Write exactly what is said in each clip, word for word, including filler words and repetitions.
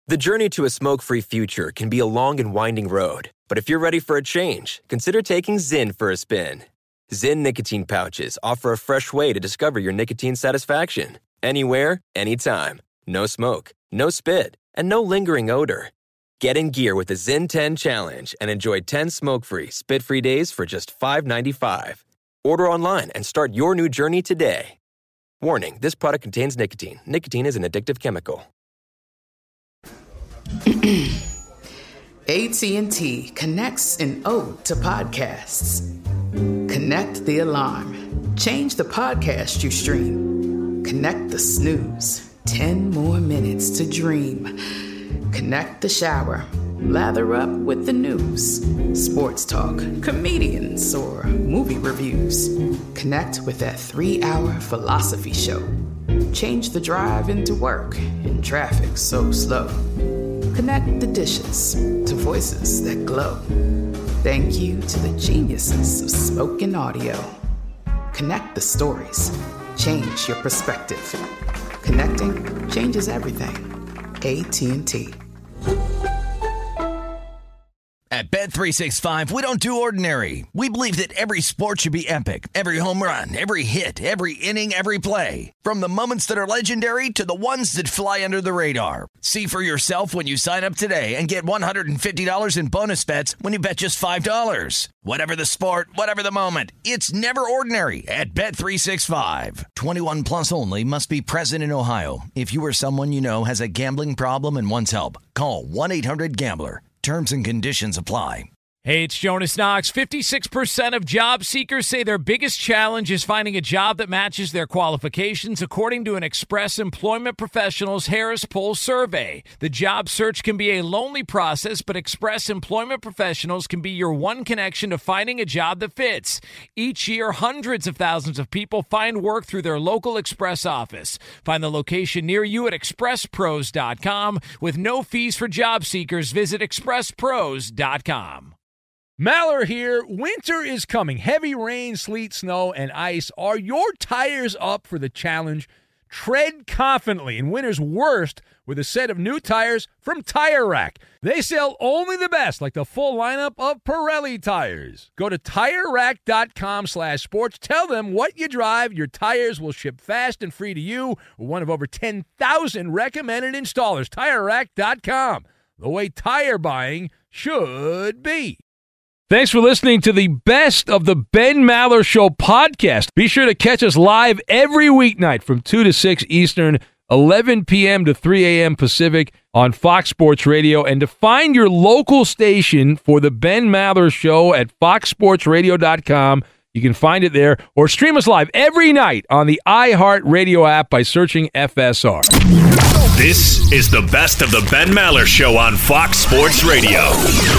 The journey to a smoke-free future can be a long and winding road, but if you're ready for a change, consider taking Zyn for a spin. Zyn nicotine pouches offer a fresh way to discover your nicotine satisfaction. Anywhere, anytime. No smoke, no spit, and no lingering odor. Get in gear with the Zyn ten Challenge and enjoy ten smoke-free, spit-free days for just five dollars and ninety-five cents. Order online and start your new journey today. Warning, this product contains nicotine. Nicotine is an addictive chemical. A T and T connects an ode to podcasts. Connect the alarm. Change the podcast you stream. Connect the snooze. Ten more minutes to dream. Connect the shower. Lather up with the news. Sports talk, comedians, or movie reviews. Connect with that three-hour philosophy show. Change the drive into work in traffic so slow. Connect the dishes to voices that glow. Thank you to the geniuses of spoken audio. Connect the stories. Change your perspective. Connecting changes everything. A T and T. At Bet three sixty-five, we don't do ordinary. We believe that every sport should be epic. Every home run, every hit, every inning, every play. From the moments that are legendary to the ones that fly under the radar. See for yourself when you sign up today and get one hundred fifty dollars in bonus bets when you bet just five dollars. Whatever the sport, whatever the moment, it's never ordinary at Bet three sixty-five. twenty-one plus only. Must be present in Ohio. If you or someone you know has a gambling problem and wants help, call one eight hundred gambler. Terms and conditions apply. Hey, it's Jonas Knox. fifty-six percent of job seekers say their biggest challenge is finding a job that matches their qualifications, according to an Express Employment Professionals Harris Poll survey. The job search can be a lonely process, but Express Employment Professionals can be your one connection to finding a job that fits. Each year, hundreds of thousands of people find work through their local Express office. Find the location near you at express pros dot com. With no fees for job seekers, visit express pros dot com. Maller here. Winter is coming. Heavy rain, sleet, snow, and ice. Are your tires up for the challenge? Tread confidently in winter's worst with a set of new tires from Tire Rack. They sell only the best, like the full lineup of Pirelli tires. Go to tire rack dot com slash sports. Tell them what you drive. Your tires will ship fast and free to you. One of over ten thousand recommended installers. tire rack dot com. The way tire buying should be. Thanks for listening to the best of the Ben Maller Show podcast. Be sure to catch us live every weeknight from two to six Eastern, eleven p.m. to three a.m. Pacific on Fox Sports Radio. And to find your local station for the Ben Maller Show at fox sports radio dot com, you can find it there, or stream us live every night on the iHeartRadio app by searching F S R. This is the best of the Ben Maller Show on Fox Sports Radio.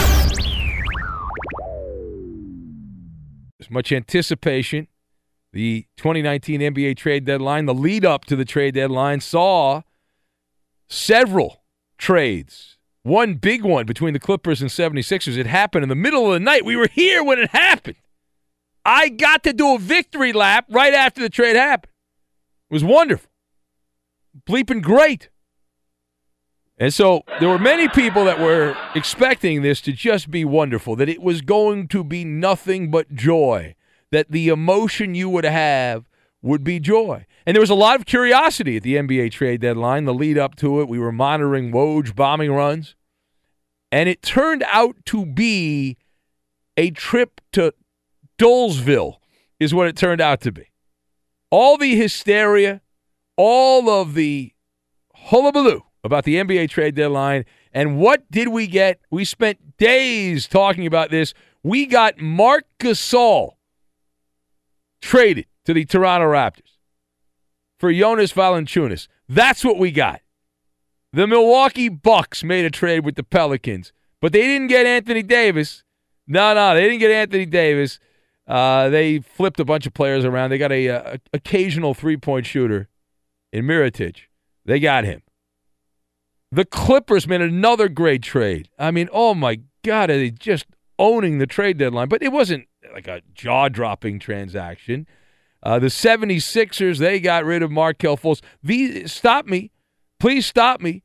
There's much anticipation. The twenty nineteen N B A trade deadline, the lead up to the trade deadline, saw several trades. One big one between the Clippers and seventy-sixers. It happened in the middle of the night. We were here when it happened. I got to do a victory lap right after the trade happened. It was wonderful. Bleeping great. And so there were many people that were expecting this to just be wonderful, that it was going to be nothing but joy, that the emotion you would have would be joy. And there was a lot of curiosity at the N B A trade deadline, the lead up to it. We were monitoring Woj bombing runs. And it turned out to be a trip to Dolesville is what it turned out to be. All the hysteria, all of the hullabaloo about the N B A trade deadline. And what did we get? We spent days talking about this. We got Marc Gasol traded to the Toronto Raptors for Jonas Valanciunas. That's what we got. The Milwaukee Bucks made a trade with the Pelicans, but they didn't get Anthony Davis. No, no, they didn't get Anthony Davis. Uh, they flipped a bunch of players around. They got a, a occasional three-point shooter in Mirotic. They got him. The Clippers made another great trade. I mean, oh my God, are they just owning the trade deadline? But it wasn't like a jaw-dropping transaction. Uh, the seventy-sixers, they got rid of Markelle Fultz. These, stop me. Please stop me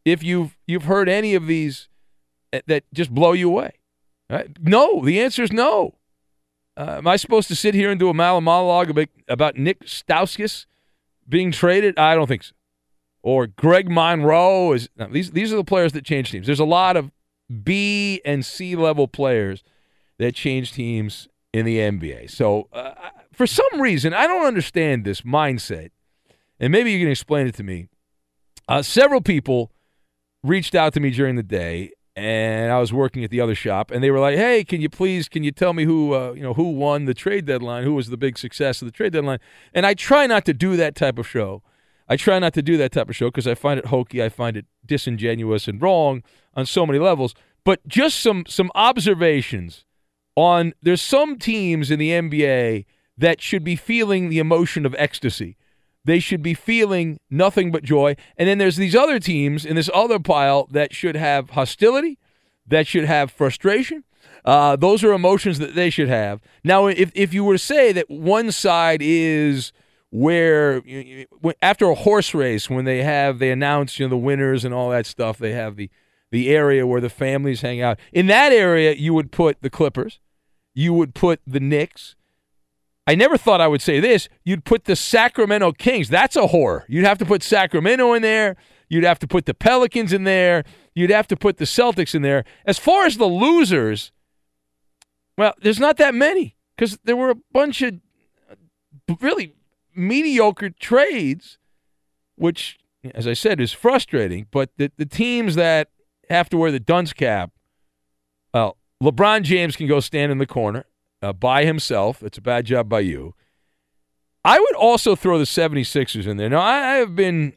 if you've you've heard any of these that just blow you away. Right? No, the answer is no. Uh, am I supposed to sit here and do a monologue about, about Nick Stauskas being traded? I don't think so. Or Greg Monroe. Is no, these these are the players that change teams. There's a lot of B and C level players that change teams in the N B A. So uh, for some reason, I don't understand this mindset, and maybe you can explain it to me. Uh, several people reached out to me during the day, and I was working at the other shop, and they were like, "Hey, can you please, can you tell me who, uh, you know, who won the trade deadline? Who was the big success of the trade deadline?" And I try not to do that type of show. I try not to do that type of show because I find it hokey. I find it disingenuous and wrong on so many levels. But just some some observations on there's some teams in the N B A that should be feeling the emotion of ecstasy. They should be feeling nothing but joy. And then there's these other teams in this other pile that should have hostility, that should have frustration. Uh, those are emotions that they should have. Now, if if you were to say that one side is where after a horse race, when they have they announce you know the winners and all that stuff, they have the the area where the families hang out. In that area, you would put the Clippers, you would put the Knicks. I never thought I would say this. You'd put the Sacramento Kings. That's a horror. You'd have to put Sacramento in there. You'd have to put the Pelicans in there. You'd have to put the Celtics in there. As far as the losers, well, there's not that many because there were a bunch of really mediocre trades, which, as I said, is frustrating. But the, the teams that have to wear the dunce cap, well, LeBron James can go stand in the corner. Uh, by himself. It's a bad job by you. I would also throw the seventy-sixers in there. Now, I, I have been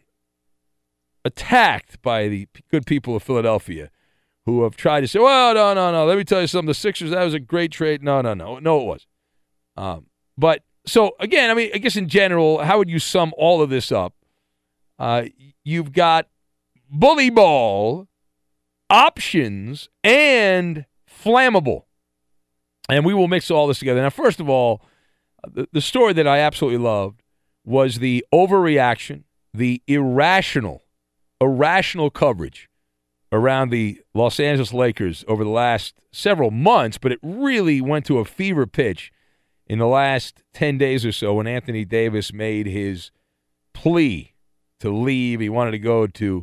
attacked by the good people of Philadelphia who have tried to say, well, no, no, no, let me tell you something. The Sixers, that was a great trade. No, no, no. No, it was. Um, but, so, again, I mean, I guess in general, how would you sum all of this up? Uh, you've got bully ball, options, and flammable. And we will mix all this together. Now, first of all, the, the story that I absolutely loved was the overreaction, the irrational, irrational coverage around the Los Angeles Lakers over the last several months, but it really went to a fever pitch in the last ten days or so when Anthony Davis made his plea to leave. He wanted to go to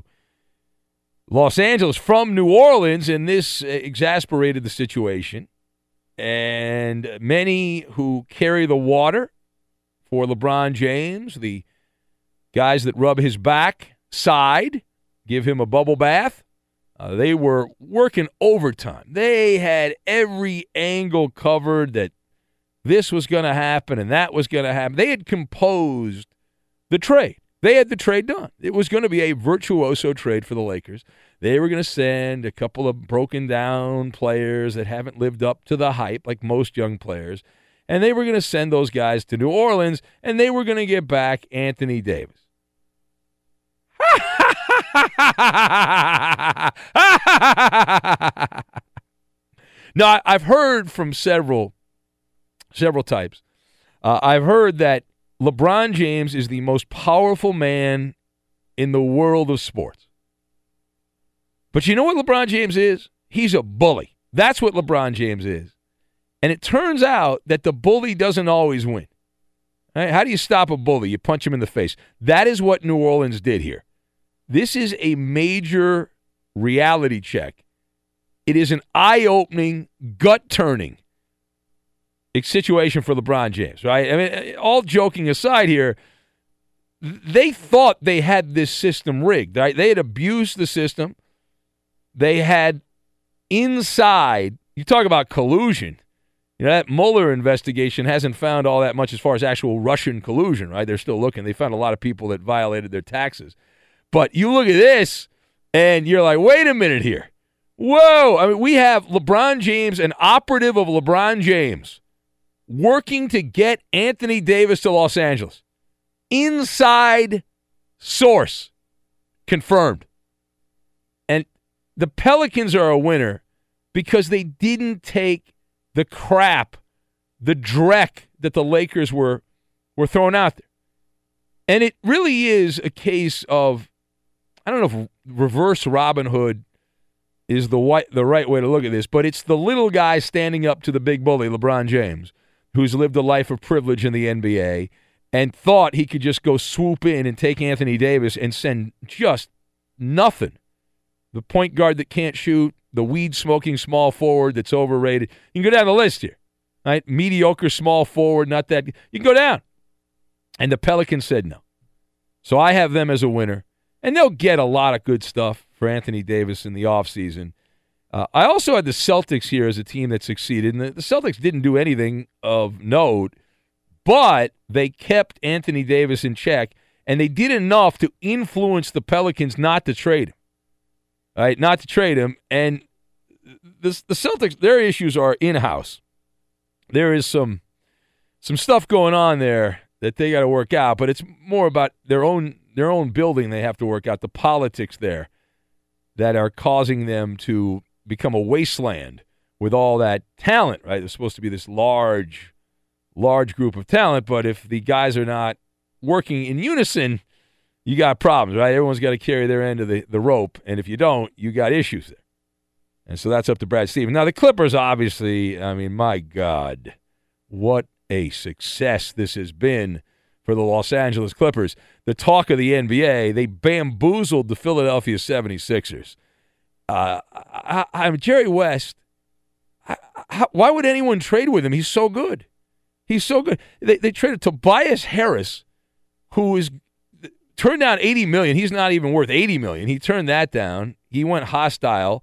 Los Angeles from New Orleans, and this exasperated the situation. And many who carry the water for LeBron James, the guys that rub his back side, give him a bubble bath, uh, they were working overtime. They had every angle covered that this was going to happen and that was going to happen. They had composed the trade. They had the trade done. It was going to be a virtuoso trade for the Lakers. They were going to send a couple of broken-down players that haven't lived up to the hype, like most young players, and they were going to send those guys to New Orleans, and they were going to get back Anthony Davis. Now, I've heard from several, several types. Uh, I've heard that LeBron James is the most powerful man in the world of sports. But you know what LeBron James is? He's a bully. That's what LeBron James is. And it turns out that the bully doesn't always win. Right? How do you stop a bully? You punch him in the face. That is what New Orleans did here. This is a major reality check. It is an eye-opening, gut-turning situation for LeBron James, right? I mean, all joking aside here, they thought they had this system rigged, right? They had abused the system. They had inside, you talk about collusion. You know, that Mueller investigation hasn't found all that much as far as actual Russian collusion, right? They're still looking. They found a lot of people that violated their taxes. But you look at this, and you're like, wait a minute here. Whoa. I mean, we have LeBron James, an operative of LeBron James, working to get Anthony Davis to Los Angeles. Inside source confirmed. And the Pelicans are a winner because they didn't take the crap, the dreck that the Lakers were, were throwing out there. And it really is a case of I don't know if reverse Robin Hood is the white, the right way to look at this, but it's the little guy standing up to the big bully, LeBron James, who's lived a life of privilege in the N B A and thought he could just go swoop in and take Anthony Davis and send just nothing. The point guard that can't shoot, the weed-smoking small forward that's overrated. You can go down the list here, right? Mediocre small forward, not that. You can go down. And the Pelicans said no. So I have them as a winner. And they'll get a lot of good stuff for Anthony Davis in the offseason. Uh, I also had the Celtics here as a team that succeeded. And the, the Celtics didn't do anything of note, but they kept Anthony Davis in check, and they did enough to influence the Pelicans not to trade him. All right, not to trade him. And the, the Celtics, their issues are in-house. There is some some stuff going on there that they got to work out, but it's more about their own their own building they have to work out, the politics there that are causing them to become a wasteland with all that talent, right? There's supposed to be this large, large group of talent, but if the guys are not working in unison, you got problems, right? Everyone's got to carry their end of the, the rope, and if you don't, you got issues there. And so that's up to Brad Stevens. Now, the Clippers, obviously, I mean, my God, what a success this has been for the Los Angeles Clippers. The talk of the N B A, they bamboozled the Philadelphia seventy-sixers. Uh, I, I'm Jerry West. I, I, why would anyone trade with him? He's so good. He's so good. They, they traded Tobias Harris, who is turned down eighty million dollars. He's not even worth eighty million dollars. He turned that down. He went hostile.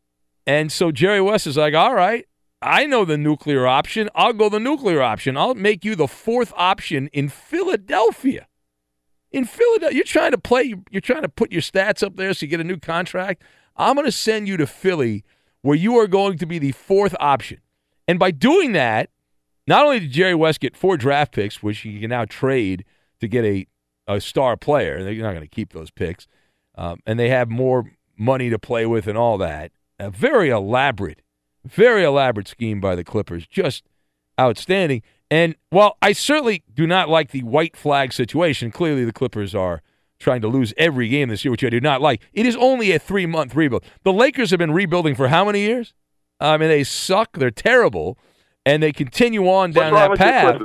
And so Jerry West is like, all right, I know the nuclear option. I'll go the nuclear option. I'll make you the fourth option in Philadelphia. In Philadelphia, you're trying to play, you're trying to put your stats up there so you get a new contract. I'm going to send you to Philly where you are going to be the fourth option. And by doing that, not only did Jerry West get four draft picks, which he can now trade to get a, a star player, they're not going to keep those picks, um, and they have more money to play with and all that. A very elaborate, very elaborate scheme by the Clippers. Just outstanding. And while I certainly do not like the white flag situation, clearly the Clippers are trying to lose every game this year, which I do not like. It is only a three-month rebuild. The Lakers have been rebuilding for how many years? I mean, they suck. They're terrible. And they continue on down that path.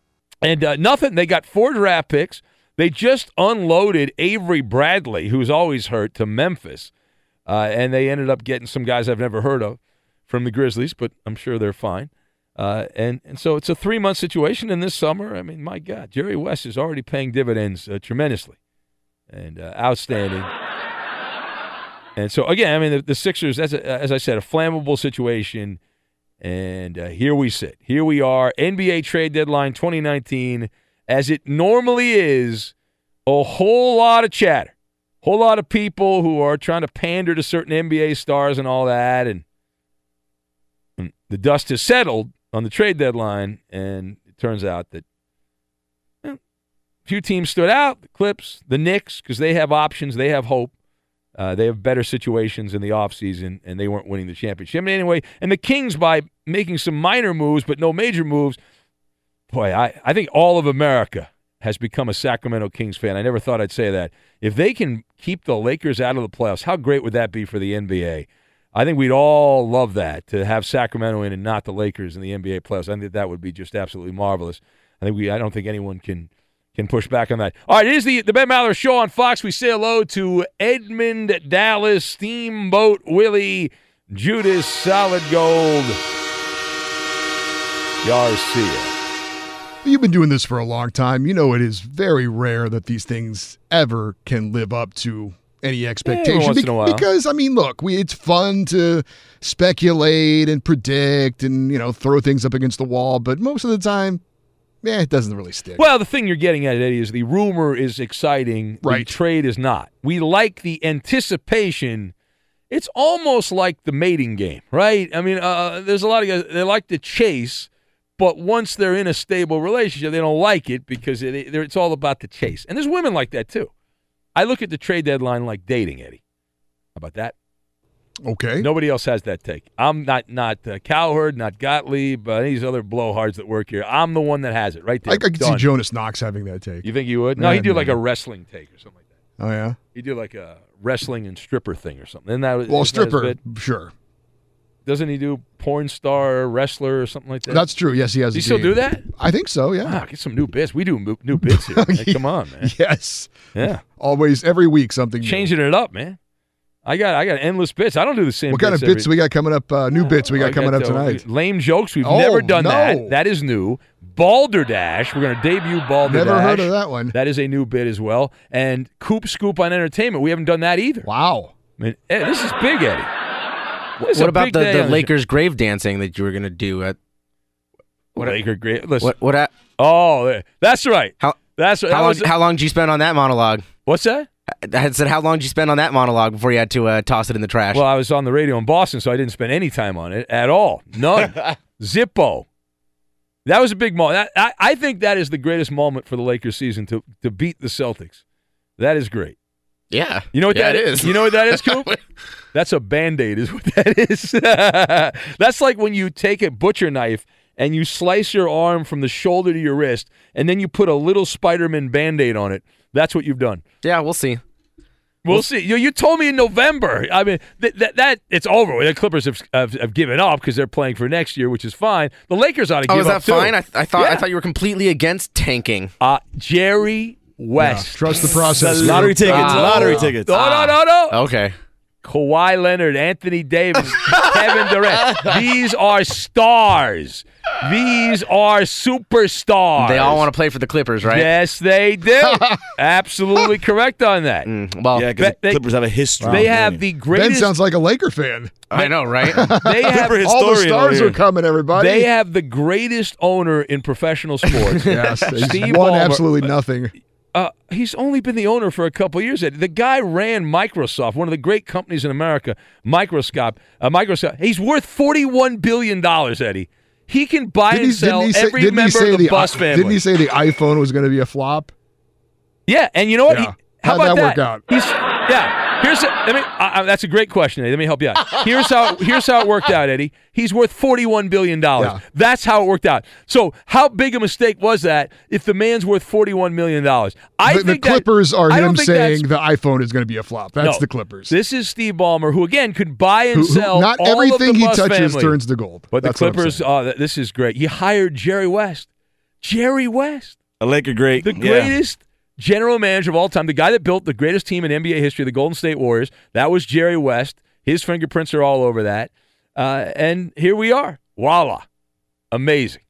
And uh, nothing. They got four draft picks. They just unloaded Avery Bradley, who's always hurt, to Memphis. Uh, and they ended up getting some guys I've never heard of from the Grizzlies, but I'm sure they're fine. Uh, and, and so it's a three-month situation. And this summer, I mean, my God, Jerry West is already paying dividends uh, tremendously. And uh, outstanding. And so, again, I mean, the, the Sixers, as, a, as I said, a flammable situation. And uh, here we sit. Here we are, N B A trade deadline twenty nineteen. As it normally is, a whole lot of chatter. A whole lot of people who are trying to pander to certain N B A stars and all that. And, and the dust has settled on the trade deadline, and it turns out that you know, a few teams stood out, the Clips, the Knicks, because they have options, they have hope. Uh, they have better situations in the offseason, and they weren't winning the championship. Anyway, and the Kings, by making some minor moves but no major moves, boy, I, I think all of America has become a Sacramento Kings fan. I never thought I'd say that. If they can keep the Lakers out of the playoffs, how great would that be for the N B A? I think we'd all love that, to have Sacramento in and not the Lakers in the N B A playoffs. I think that would be just absolutely marvelous. I think we. I don't think anyone can can push back on that. All right, it is the, the Ben Maller Show on Fox. We say hello to Edmund Dallas, Steamboat Willie, Judas Solid Gold Garcia. You've been doing this for a long time. You know it is very rare that these things ever can live up to any expectation. Yeah, once in a while. Because, I mean, look, we, it's fun to speculate and predict and, you know, throw things up against the wall. But most of the time, yeah, it doesn't really stick. Well, the thing you're getting at, Eddie, is the rumor is exciting. Right. The trade is not. We like the anticipation. It's almost like the mating game, right? I mean, uh, there's a lot of guys, they like to chase, but once they're in a stable relationship, they don't like it because it, it, it's all about the chase. And there's women like that, too. I look at the trade deadline like dating, Eddie. How about that? Okay. Nobody else has that take. I'm not not uh, Cowherd, not Gottlieb, uh, these other blowhards that work here. I'm the one that has it right there. I, I could Done. see Jonas Knox having that take. You think you would? No, Nah, he'd do nah, like nah. a wrestling take or something like that. Oh, yeah? He did like a wrestling and stripper thing or something. And that was, Well, isn't that his stripper, bit? sure. Doesn't he do porn star, wrestler, or something like that? That's true. Yes, he has. Does he a still team. do that? I think so, yeah. Wow, get some new bits. We do mo- new bits here. Like, come on, man. Yes. Yeah. Always, every week, something new. Changing it up, man. I got I got endless bits. I don't do the same What kind of every- bits we got coming up? Uh, new bits we got I coming up uh, tonight. Lame jokes. We've Oh, never done no. that. That is new. Balderdash. We're going to debut Balderdash. Never heard of that one. That is a new bit as well. And Coop Scoop on entertainment. We haven't done that either. Wow. I mean, eh, this is big, Eddie. This is What a about big the, day the on Lakers grave dancing that you were going to do at What Laker great. Listen. what? What? At, Oh, that's right. how? That's right. How That long? was- How long did you spend on that monologue? What's that? I had said, how long did you spend on that monologue before you had to uh, toss it in the trash? Well, I was on the radio in Boston, so I didn't spend any time on it at all. None. Zippo. That was a big moment. I, I think that is the greatest moment for the Lakers season to to beat the Celtics. That is great. yeah. You know what yeah, that it is? is? You know what that is, Coop? That's a Band-Aid is what that is. That's like when you take a butcher knife and you slice your arm from the shoulder to your wrist, and then you put a little Spider-Man Band-Aid on it. That's what you've done. Yeah, we'll see. We'll see. You, you told me in November. I mean, that that, that it's over. The Clippers have, have, have given up because they're playing for next year, which is fine. The Lakers ought to Oh, give is that up too. fine? I, I thought I Yeah. thought you were completely against tanking. Uh, Jerry West. Yeah, trust the process. Lottery tickets. Ah. lottery tickets. No, no, no, no. Okay. Kawhi Leonard, Anthony Davis, Kevin Durant. These are stars. These are superstars. They all want to play for the Clippers, right? Yes, they do. Absolutely correct on that. Mm, well, Yeah, because They- the Clippers have a history. They of have winning. the Ben greatest. sounds like a Laker fan. I know, right? they have Clipper All the historian stars over are here. coming, everybody. They have the greatest owner in professional sports. Yes, he's Steve won Ballmer. absolutely nothing. Uh, he's only been the owner for a couple of years. The guy ran Microsoft, one of the great companies in America, Microsoft. Uh, Microsoft. He's worth forty-one billion dollars, Eddie. He can buy Didn't and he, sell didn't he say, every didn't he member say of the, the Bus i- family. Didn't he say the iPhone was going to be a flop? Yeah, and you know what? Yeah. He, how How'd about that work out? He's, yeah. Here's a, I mean, uh, that's a great question, Eddie. Let me help you out. Here's how here's how it worked out, Eddie. He's worth forty-one billion dollars. Yeah. That's how it worked out. So how big a mistake was that if the man's worth forty-one million dollars? I the, the think that- Clippers are I don't him think saying that's- the iPhone is going to be a flop. That's No. the Clippers. This is Steve Ballmer, who again could buy and Who- who- sell not all everything of the he Bus touches family. turns to gold. But the That's what I'm Clippers, saying. oh, th- this is great. He hired Jerry West. Jerry West. A Laker great. The Yeah. greatest general manager of all time, the guy that built the greatest team in N B A history, the Golden State Warriors. That was Jerry West. His fingerprints are all over that. Uh, and here we are. Voila. Amazing.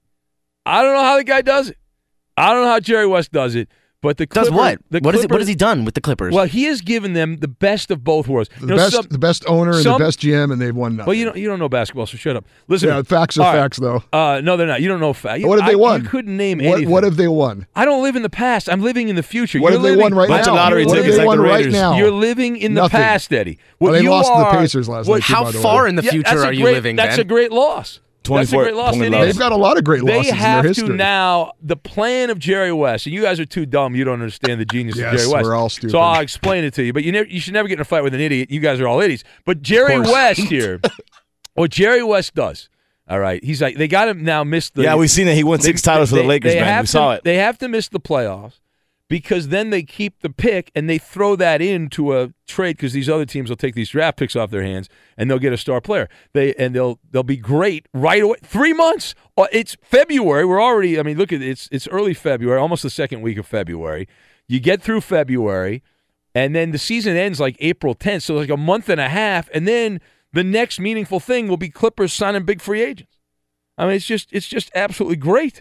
I don't know how the guy does it. I don't know how Jerry West does it. But the Does Clipper- what? The What is it? What Clippers- has he done with the Clippers? Well, he has given them the best of both worlds. the You know, best, some- the best owner and some- the best G M, and they've won nothing. well, you don't you don't know basketball, so shut up. Listen, Yeah, facts are all right. facts, though. Uh, no, they're not. You don't know facts. What have they I- won? You couldn't name What, anything. what have they won? I don't live in the past. I'm living in the future. What You're have they living, won right Bunch now? of lottery what have tickets they like won the right Raiders. now? You're living in the Nothing. past, Eddie. Well, What they you lost to the are- Pacers last what- night, too, How by the way. far in the Yeah, future that's a are you great- living, That's Ben? a great loss. That's a twenty-four great loss. point They loss. need- They've got a lot of great They losses in have their to history. now. The plan of Jerry West, and you guys are too dumb. You don't understand the genius Yes, of Jerry West. we're all stupid. So I'll explain it to you. But you never, you should never get in a fight with an idiot. You guys are all idiots. But Jerry course. West here, what Jerry West does, all right, he's like, they got him now miss the. Yeah, we've seen it. He won six titles for the Lakers, they man. have We saw to, it. They have to miss the playoffs because then they keep the pick and they throw that into a trade because these other teams will take these draft picks off their hands and they'll get a star player. They and they'll they'll be great right away. Three months. Uh, It's February. We're already. I mean, look at it. It's it's early February, almost the second week of February. You get through February, and then the season ends like April tenth. So like a month and a half, and then the next meaningful thing will be Clippers signing big free agents. I mean, it's just it's just absolutely great.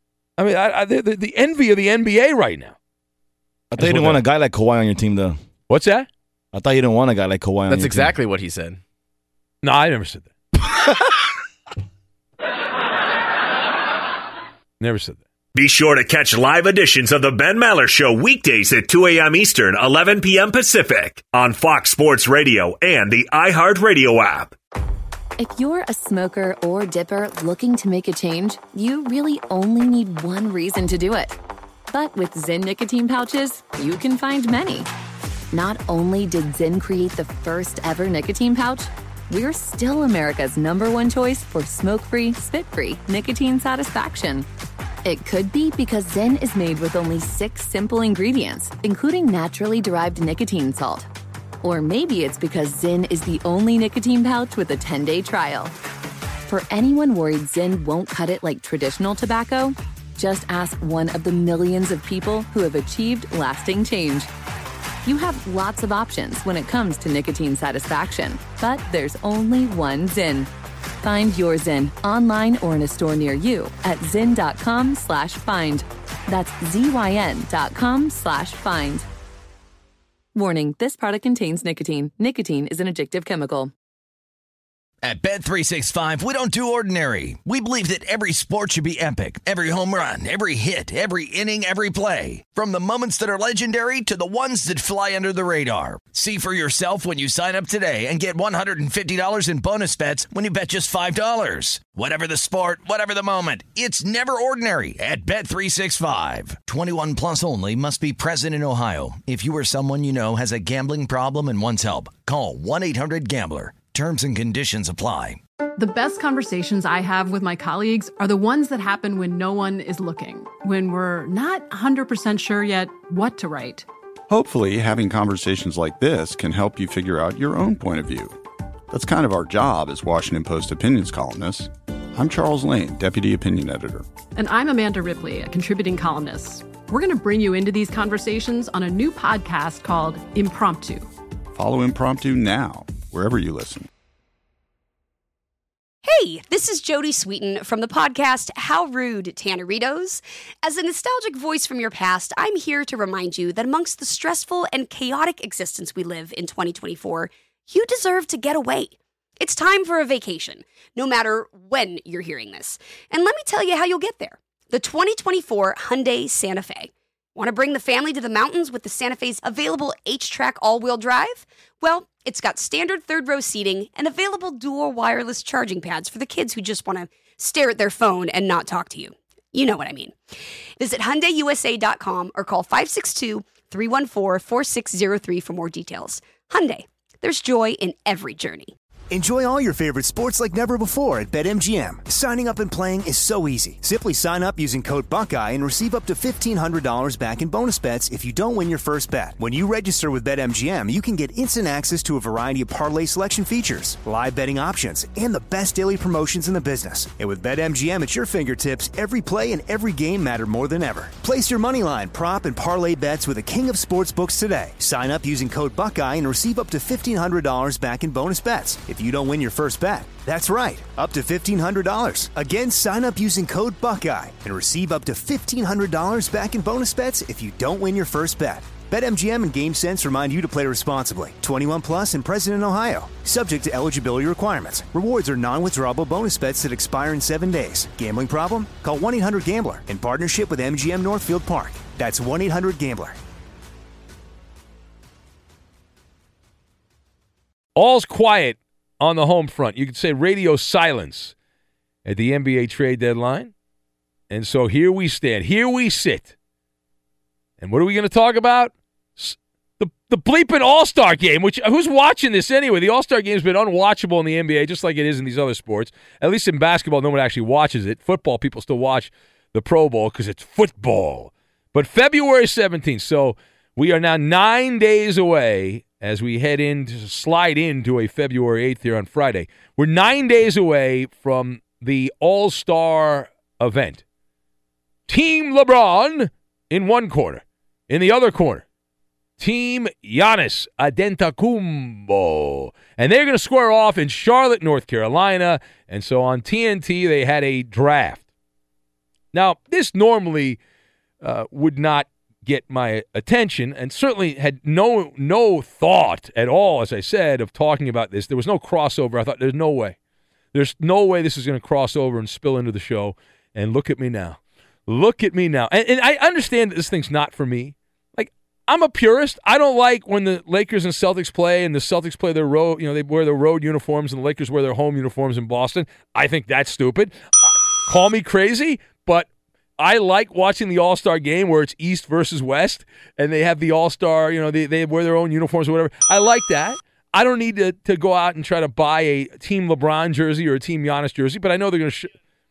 I mean, I, I, they're the, the envy of the N B A right now. I thought you didn't want a guy like Kawhi on your team, though. What's that? I thought you didn't want a guy like Kawhi on That's your exactly what he said. No, I never said that. Never said that. Be sure to catch live editions of the Ben Maller Show weekdays at two a.m. Eastern, eleven p.m. Pacific on Fox Sports Radio and the iHeartRadio app. If you're a smoker or dipper looking to make a change, you really only need one reason to do it. But with Zyn nicotine pouches, you can find many. Not only did Zyn create the first ever nicotine pouch, we're still America's number one choice for smoke-free, spit-free nicotine satisfaction. It could be because Zen is made with only six simple ingredients, including naturally derived nicotine salt. Or maybe it's because Zyn is the only nicotine pouch with a ten-day trial. For anyone worried Zyn won't cut it like traditional tobacco, just ask one of the millions of people who have achieved lasting change. You have lots of options when it comes to nicotine satisfaction, but there's only one Zyn. Find your Zyn online or in a store near you at zyn.com slash find. That's Z-Y-N dot com slash find. Warning, this product contains nicotine. Nicotine is an addictive chemical. At Bet three sixty-five, we don't do ordinary. We believe that every sport should be epic. Every home run, every hit, every inning, every play. From the moments that are legendary to the ones that fly under the radar. See for yourself when you sign up today and get one hundred fifty dollars in bonus bets when you bet just five dollars. Whatever the sport, whatever the moment, it's never ordinary at Bet three sixty-five. twenty-one plus only. Must be present in Ohio. If you or someone you know has a gambling problem and wants help, call one eight hundred gambler. Terms and conditions apply. The best conversations I have with my colleagues are the ones that happen when no one is looking, when we're not one hundred percent sure yet what to write. Hopefully, having conversations like this can help you figure out your own point of view. That's kind of our job as Washington Post opinions columnists. I'm Charles Lane, Deputy Opinion Editor. And I'm Amanda Ripley, a contributing columnist. We're going to bring you into these conversations on a new podcast called Impromptu. Follow Impromptu now, wherever you listen. Hey, this is Jodie Sweetin from the podcast How Rude, Tanneritos. As a nostalgic voice from your past, I'm here to remind you that amongst the stressful and chaotic existence we live in twenty twenty-four, you deserve to get away. It's time for a vacation, no matter when you're hearing this. And let me tell you how you'll get there. The twenty twenty-four Hyundai Santa Fe. Want to bring the family to the mountains with the Santa Fe's available H-Track all-wheel drive? Well, it's got standard third-row seating and available dual wireless charging pads for the kids who just want to stare at their phone and not talk to you. You know what I mean. Visit Hyundai U S A dot com or call five six two, three one four, four six zero three for more details. Hyundai, there's joy in every journey. Enjoy all your favorite sports like never before at BetMGM. Signing up and playing is so easy. Simply sign up using code Buckeye and receive up to fifteen hundred dollars back in bonus bets if you don't win your first bet. When you register with BetMGM, you can get instant access to a variety of parlay selection features, live betting options, and the best daily promotions in the business. And with BetMGM at your fingertips, every play and every game matter more than ever. Place your moneyline, prop, and parlay bets with the king of sportsbooks today. Sign up using code Buckeye and receive up to fifteen hundred dollars back in bonus bets if you don't win your first bet. That's right, up to fifteen hundred dollars. Again, sign up using code Buckeye and receive up to fifteen hundred dollars back in bonus bets if you don't win your first bet. BetMGM and GameSense remind you to play responsibly. twenty-one plus and present in Ohio. Subject to eligibility requirements. Rewards are non-withdrawable bonus bets that expire in seven days. Gambling problem? Call one eight hundred gambler in partnership with M G M Northfield Park. That's one eight hundred gambler. All's quiet on the home front. You could say radio silence at the N B A trade deadline. And so here we stand. Here we sit. And what are we going to talk about? The the bleeping All-Star game, which who's watching this anyway? The All-Star game has been unwatchable in the N B A, just like it is in these other sports. At least in basketball, no one actually watches it. Football, people still watch the Pro Bowl because it's football. But February seventeenth, so we are now nine days away as we head in to slide into a February eighth here on Friday. We're nine days away from the All-Star event. Team LeBron in one corner. In the other corner, Team Giannis Antetokounmpo. And they're going to square off in Charlotte, North Carolina. And so on T N T, they had a draft. Now, this normally uh, would not get my attention, and certainly had no no thought at all, as I said, of talking about this. There was no crossover. I thought, there's no way. There's no way this is going to cross over and spill into the show. And look at me now. Look at me now. And, and I understand that this thing's not for me. Like, I'm a purist. I don't like when the Lakers and Celtics play, and the Celtics play their road, you know, they wear their road uniforms, and the Lakers wear their home uniforms in Boston. I think that's stupid. Uh, call me crazy, but I like watching the All-Star game where it's East versus West, and they have the All-Star, you know, they, they wear their own uniforms or whatever. I like that. I don't need to, to go out and try to buy a Team LeBron jersey or a Team Giannis jersey, but I know they're going to sh-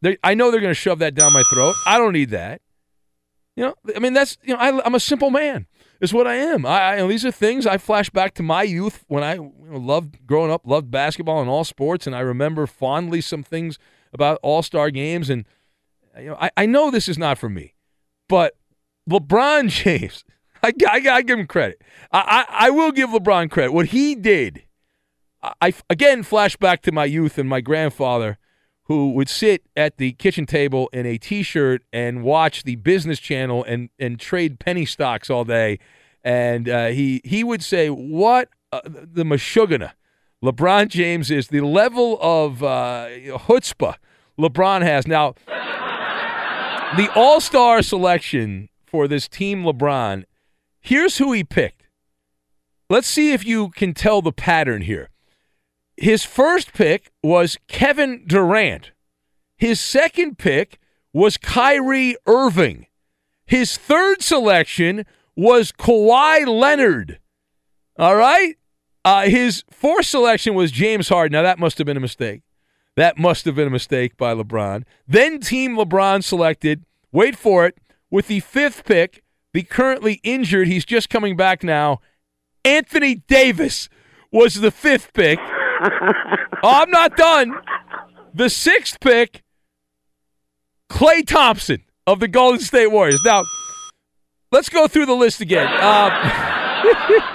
They, I know they're going to shove that down my throat. I don't need that. You know, I mean, that's, you know, I, I'm a simple man. It's what I am. I, I these are things I flash back to my youth when I you know, loved growing up, loved basketball and all sports, and I remember fondly some things about All-Star games. And you know, I, I know this is not for me, but LeBron James, I, I, I give him credit. I, I, I will give LeBron credit. What he did, I, I again flash back to my youth and my grandfather, who would sit at the kitchen table in a T-shirt and watch the Business Channel and, and trade penny stocks all day. And uh, he he would say, what uh, the mashugana LeBron James is, the level of uh, chutzpah LeBron has. Now, the all-star selection for this team LeBron, here's who he picked. Let's see if you can tell the pattern here. His first pick was Kevin Durant. His second pick was Kyrie Irving. His third selection was Kawhi Leonard. All right? Uh, his fourth selection was James Harden. Now, that must have been a mistake. That must have been a mistake by LeBron. Then Team LeBron selected, wait for it, with the fifth pick, the currently injured, he's just coming back now, Anthony Davis was the fifth pick. Oh, I'm not done. The sixth pick, Klay Thompson of the Golden State Warriors. Now, let's go through the list again. Uh,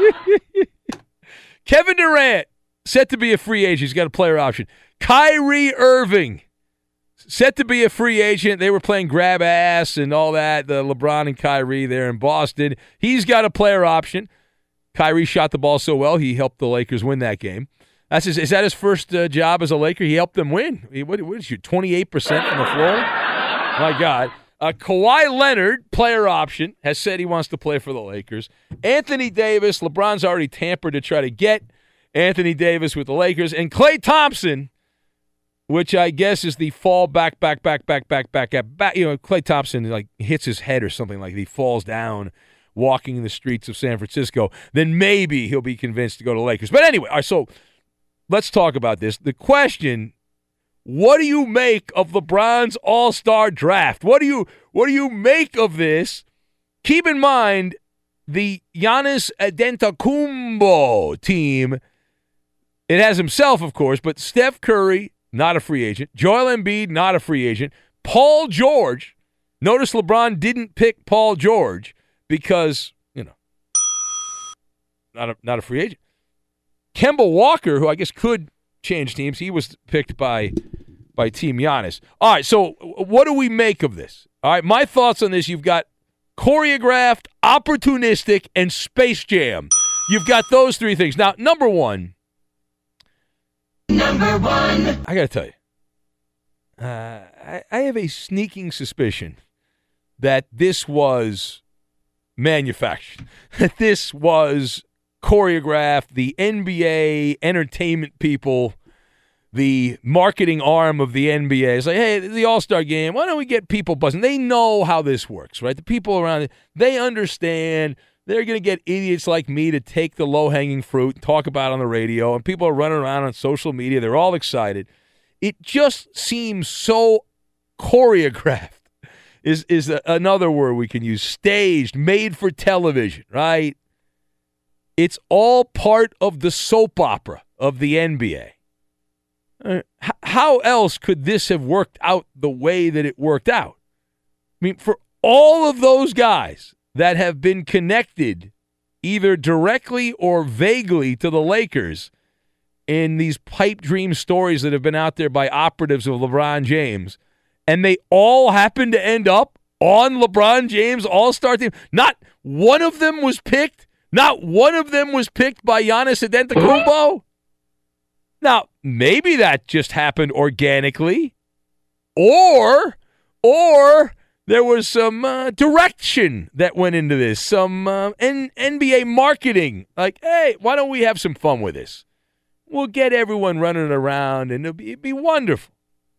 Kevin Durant, set to be a free agent. He's got a player option. Kyrie Irving, set to be a free agent. They were playing grab ass and all that, the LeBron and Kyrie there in Boston. He's got a player option. Kyrie shot the ball so well, he helped the Lakers win that game. That's his, is that his first uh, job as a Laker? He helped them win. He, what, what is you, twenty-eight percent from the floor? My God. Uh, Kawhi Leonard, player option, has said he wants to play for the Lakers. Anthony Davis, LeBron's already tampered to try to get Anthony Davis with the Lakers. And Klay Thompson, which I guess is the fall back, back, back, back, back, back, back, back. You know, Klay Thompson like hits his head or something like that. He falls down walking in the streets of San Francisco. Then maybe he'll be convinced to go to Lakers. But anyway, all right, so let's talk about this. The question, what do you make of LeBron's all-star draft? What do you what do you make of this? Keep in mind, the Giannis Antetokounmpo team, it has himself, of course, but Steph Curry, not a free agent. Joel Embiid, not a free agent. Paul George, notice LeBron didn't pick Paul George because, you know, not a, not a free agent. Kemba Walker, who I guess could change teams, he was picked by by Team Giannis. All right, so what do we make of this? All right, my thoughts on this, you've got choreographed, opportunistic, and Space Jam. You've got those three things. Now, number one. Number one. I got to tell you, uh, I, I have a sneaking suspicion that this was manufactured, that this was choreographed. The N B A entertainment people, the marketing arm of the N B A, is like, hey, the All-Star game, why don't we get people buzzing? They know how this works, right? The people around it, they understand. They're going to get idiots like me to take the low-hanging fruit and talk about it on the radio, and people are running around on social media. They're all excited. It just seems so choreographed is, is a, another word we can use. Staged, made for television, right? It's all part of the soap opera of the N B A. Uh, h- how else could this have worked out the way that it worked out? I mean, for all of those guys that have been connected either directly or vaguely to the Lakers in these pipe dream stories that have been out there by operatives of LeBron James, and they all happen to end up on LeBron James' all-star team. Not one of them was picked. Not one of them was picked by Giannis Antetokounmpo. Now, maybe that just happened organically, or, or there was some uh, direction that went into this, some uh, N- NBA marketing. Like, hey, why don't we have some fun with this? We'll get everyone running around, and it'll be, it'll be wonderful.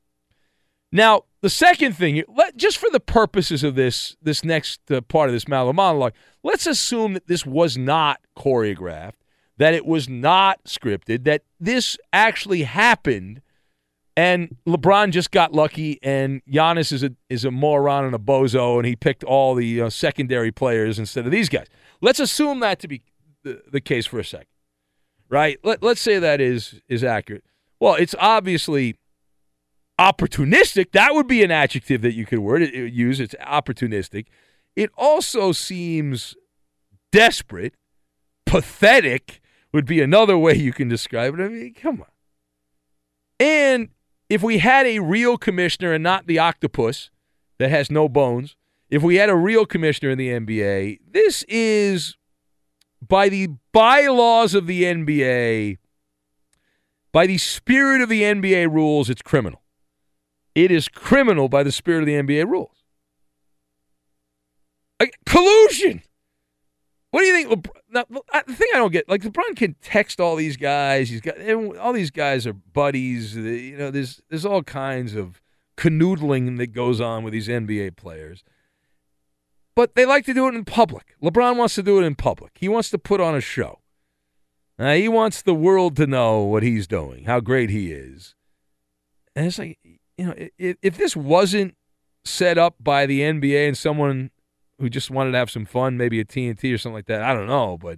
Now, the second thing, let, just for the purposes of this, this next uh, part of this monologue, let's assume that this was not choreographed, that it was not scripted, that this actually happened, And LeBron just got lucky, and Giannis is a is a moron and a bozo, and he picked all the uh, secondary players instead of these guys. Let's assume that to be the, the case for a second, right? Let, let's say that is is accurate. Well, it's obviously opportunistic. That would be an adjective that you could word it, use. It's opportunistic. It also seems desperate. Pathetic would be another way you can describe it. I mean, come on. And if we had a real commissioner and not the octopus that has no bones, if we had a real commissioner in the N B A, this is, by the bylaws of the N B A, by the spirit of the N B A rules, it's criminal. It is criminal by the spirit of the N B A rules. Like, collusion. What do you think? LeBron, now, the thing I don't get, like, LeBron can text all these guys. He's got all these guys are buddies. You know, there's there's all kinds of canoodling that goes on with these N B A players. But they like to do it in public. LeBron wants to do it in public. He wants to put on a show. Uh, he wants the world to know what he's doing, how great he is. And it's like, you know, if, if this wasn't set up by the N B A and someone who just wanted to have some fun, maybe a T N T or something like that, I don't know. But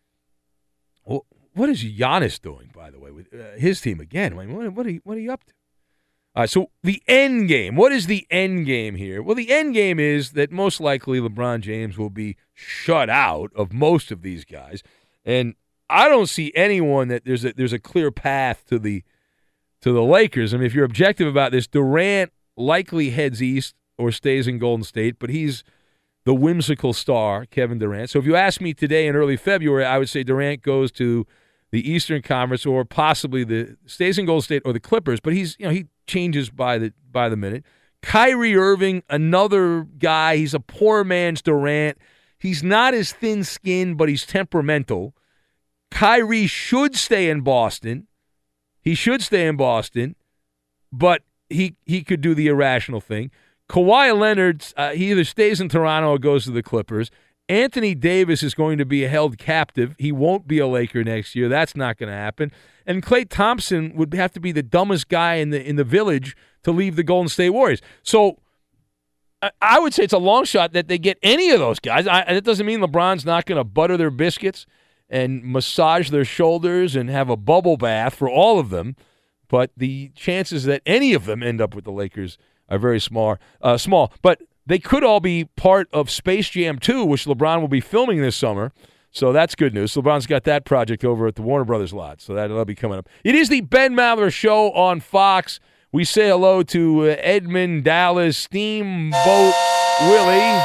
well, what is Giannis doing, by the way, with uh, his team again? I mean, what, what, are you, what are you up to? All right, so the end game. What is the end game here? Well, the end game is that most likely LeBron James will be shut out of most of these guys. And I don't see anyone that there's a, there's a clear path to the to the Lakers. I mean, if you're objective about this, Durant likely heads east or stays in Golden State, but he's the whimsical star, Kevin Durant. So if you ask me today in early February, I would say Durant goes to the Eastern Conference or possibly the stays in Golden State or the Clippers, but he's, you know, he changes by the by the minute. Kyrie Irving, another guy, he's a poor man's Durant. He's not as thin-skinned, but he's temperamental. Kyrie should stay in Boston. He should stay in Boston, but he he could do the irrational thing. Kawhi Leonard, uh, he either stays in Toronto or goes to the Clippers. Anthony Davis is going to be held captive. He won't be a Laker next year. That's not going to happen. And Klay Thompson would have to be the dumbest guy in the in the village to leave the Golden State Warriors. So I, I would say it's a long shot that they get any of those guys. I, that doesn't mean LeBron's not going to butter their biscuits and massage their shoulders and have a bubble bath for all of them. But the chances that any of them end up with the Lakers are very small. Uh, small. But they could all be part of Space Jam two, which LeBron will be filming this summer. So that's good news. LeBron's got that project over at the Warner Brothers lot, so that'll be coming up. It is the Ben Maller Show on Fox. We say hello to uh, Edmund, Dallas, Steamboat Willie,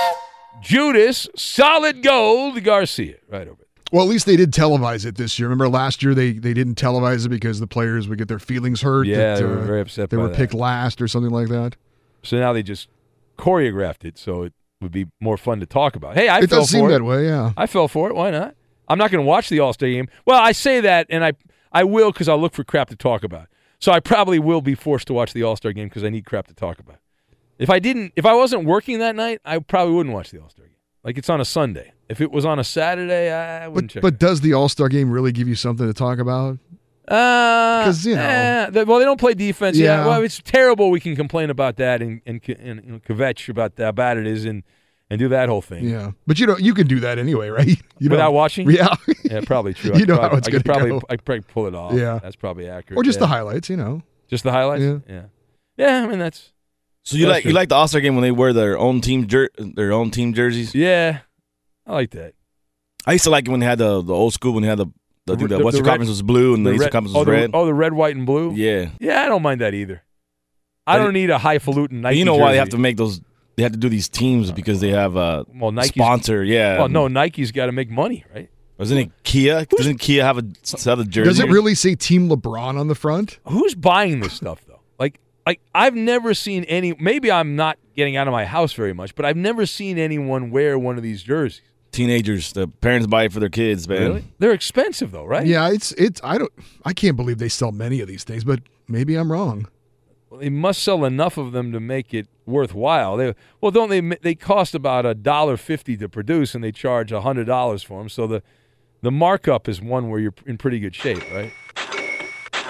Judas, Solid Gold, Garcia. Right over there. Well, at least they did televise it this year. Remember last year they, they didn't televise it because the players would get their feelings hurt. Yeah, that, they were uh, very upset They by were that. picked last or something like that. So now they just choreographed it, so it would be more fun to talk about. Hey, I it fell does seem for it. that way, yeah. I fell for it. Why not? I'm not going to watch the All-Star game. Well, I say that, and I I will because I'll look for crap to talk about. So I probably will be forced to watch the All-Star game because I need crap to talk about. If I didn't, if I wasn't working that night, I probably wouldn't watch the All-Star game. Like it's on a Sunday. If it was on a Saturday, I wouldn't But, check. but it. does the All-Star game really give you something to talk about? Because you know, eh, they, well, they don't play defense. Yeah. Yeah. Well, it's terrible. We can complain about that and and, and you know, kvetch about how bad it is and and do that whole thing. Yeah, but you know you can do that anyway, right? You Without don't- watching? Yeah, Yeah, probably true. You I could know probably, how it's I could gonna probably, go. I could probably pull it off. Yeah. That's probably accurate. or just yeah. the highlights, you know. Just the highlights. Yeah. yeah. Yeah, I mean that's. So you that's like true. you like the All-Star game when they wear their own team jer- their own team jerseys? Yeah, I like that. I used to like it when they had the the old school when they had the the, the, The- the Western the red- Conference was blue and the, The Eastern red- Conference oh, was the, red. Oh, the red, white, and blue. Yeah, Yeah, I don't mind that either. I But don't need a highfalutin But Nike. you know why they have jersey. to make those? They have to do these teams because they have a Well, Nike's- sponsor. Yeah. Well, no, Nike's got to make money, right? Wasn't it Kia? Doesn't Kia have a set of jerseys? Does it really say Team LeBron on the front? Who's buying this stuff though? Like, like I've never seen any. Maybe I'm not getting out of my house very much, but I've never seen anyone wear one of these jerseys. Teenagers, the parents buy it for their kids, man. Really? They're expensive though, right? Yeah, it's it's. I don't. I can't believe they sell many of these things, but maybe I'm wrong. Well, they must sell enough of them to make it worthwhile. They well, don't they? They cost about a dollar fifty to produce, and they charge a hundred dollars for them. So the the markup is one where you're in pretty good shape, right?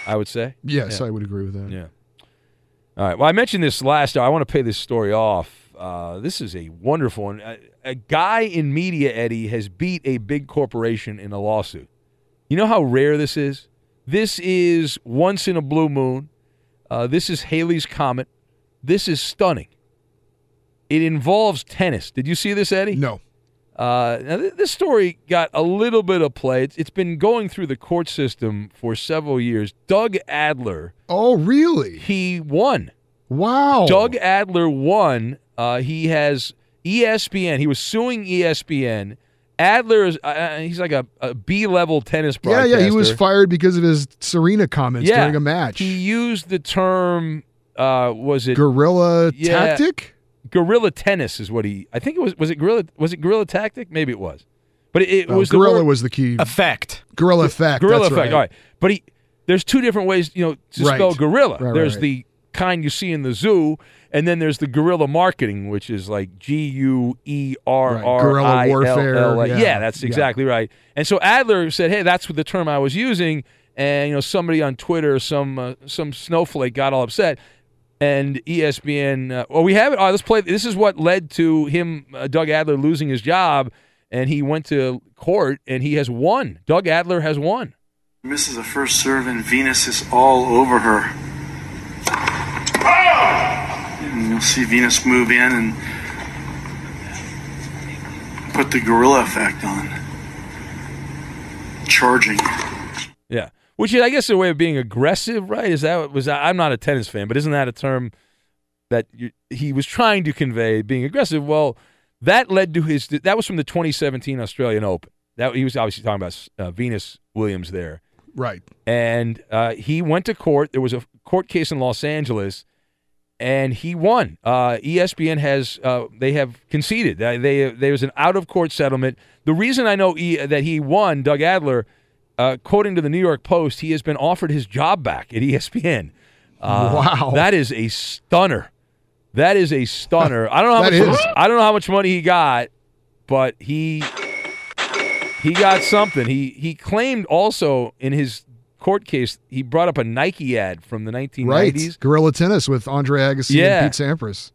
I would say. Yes, Yeah. I would agree with that. Yeah. All right. Well, I mentioned this last hour. I want to pay this story off. Uh, this is a wonderful one. A, a guy in media, Eddie, has beat a big corporation in a lawsuit. You know how rare this is? This is once in a blue moon. Uh, this is Halley's Comet. This is stunning. It involves tennis. Did you see this, Eddie? No. Uh, now, th- this story got a little bit of play. It's, it's been going through the court system for several years. Doug Adler. Oh, really? He won. Wow. Doug Adler won. Uh, he has E S P N. He was suing E S P N. Adler is uh, he's like a, a B-level tennis Yeah, broadcaster. yeah, he was fired because of his Serena comments Yeah. during a match. He used the term, uh, was it Guerrilla Yeah. tactic? Guerrilla tennis is what he. I think it was. Was it guerrilla? Was it guerrilla tactic? Maybe it was. But it, it Oh, was guerrilla the word, was the key. Effect. Guerrilla effect. Guerrilla that's effect. right. All right. But he. There's two different ways, you know, to Right. spell gorilla. Right, there's right. the kind you see in the zoo, and then there's the guerrilla marketing, which is like G U E R R I L L A. Yeah. Yeah, that's Yeah. exactly right. And so Adler said, "Hey, that's what the term I was using." And you know, somebody on Twitter, some uh, some snowflake, got all upset. And E S P N, uh, well, we have it. Oh, let's play. This is what led to him, uh, Doug Adler, losing his job, and he went to court, and he has won. Doug Adler has won. Misses a first serve, and Venus is all over her. And you'll see Venus move in and put the gorilla effect on. Charging. Yeah. Which is, I guess, a way of being aggressive, right? Is that was that, I'm not a tennis fan, but isn't that a term that you, he was trying to convey, being aggressive? Well, that led to his. That was from the twenty seventeen Australian Open. That he was obviously talking about uh, Venus Williams there, right? And uh, he went to court. There was a court case in Los Angeles, and he won. Uh, E S P N has uh, they have conceded. Uh, they there was an out of court settlement. The reason I know e, that he won, Doug Adler. Uh, according to the New York Post, he has been offered his job back at E S P N. Uh, wow, that is a stunner. That is a stunner. I don't know how much. is. I don't know how much money he got, but he he got something. He he claimed also in his court case he brought up a Nike ad from the nineteen nineties. Right, Guerrilla tennis with Andre Agassi Yeah. and Pete Sampras.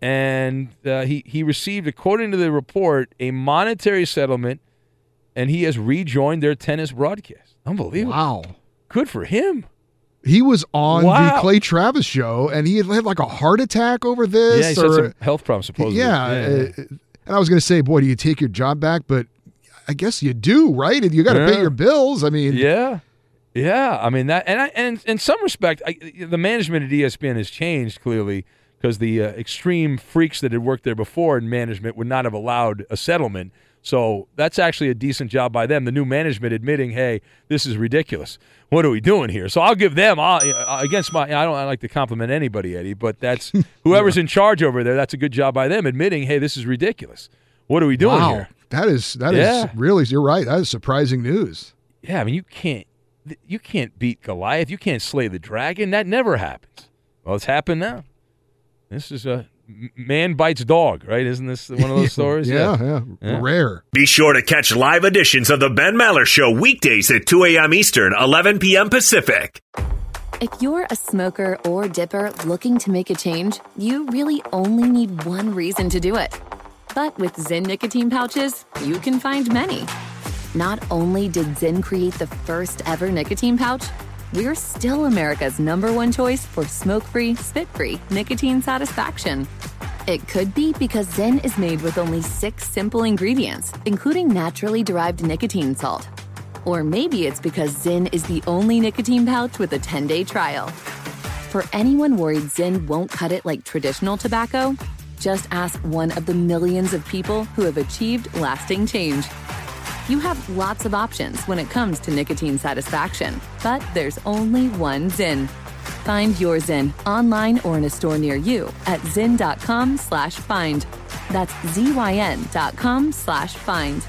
And uh, he he received, according to the report, a monetary settlement. And he has rejoined their tennis broadcast. Unbelievable. Wow. Good for him. He was on Wow. the Clay Travis show, and he had had like a heart attack over this. Yeah, he said or, some health problems, supposedly. Yeah. Yeah, uh, and I was going to say, boy, do you take your job back? But I guess you do, right? You got to Yeah. pay your bills. I mean, Yeah. Yeah. I mean, that, and I, and in some respect, I, the management at E S P N has changed clearly because the uh, extreme freaks that had worked there before in management would not have allowed a settlement. So that's actually a decent job by them. The new management admitting, hey, this is ridiculous. What are we doing here? So I'll give them I'll, against my. I don't I like to compliment anybody, Eddie, but that's whoever's in charge over there. That's a good job by them admitting, hey, this is ridiculous. What are we doing wow. here? That is that Yeah. is really. You're right. That is surprising news. Yeah, I mean you can't you can't beat Goliath. You can't slay the dragon. That never happens. Well, it's happened now. This is a. Man bites dog, right? Isn't this one of those stories? yeah, yeah, Yeah. Rare. Be sure to catch live editions of the Ben Maller Show weekdays at two a.m. Eastern, eleven p.m. Pacific. If you're a smoker or dipper looking to make a change, you really only need one reason to do it. But with Zyn nicotine pouches, you can find many. Not only did Zyn create the first ever nicotine pouch, we're still America's number one choice for smoke-free, spit-free nicotine satisfaction. It could be because Zyn is made with only six simple ingredients, including naturally derived nicotine salt. Or maybe it's because Zyn is the only nicotine pouch with a ten-day trial. For anyone worried Zyn won't cut it like traditional tobacco, just ask one of the millions of people who have achieved lasting change. You have lots of options when it comes to nicotine satisfaction, but there's only one Zyn. Find your Zyn online or in a store near you at zyn.com slash find. That's Z-Y-N dot com slash find.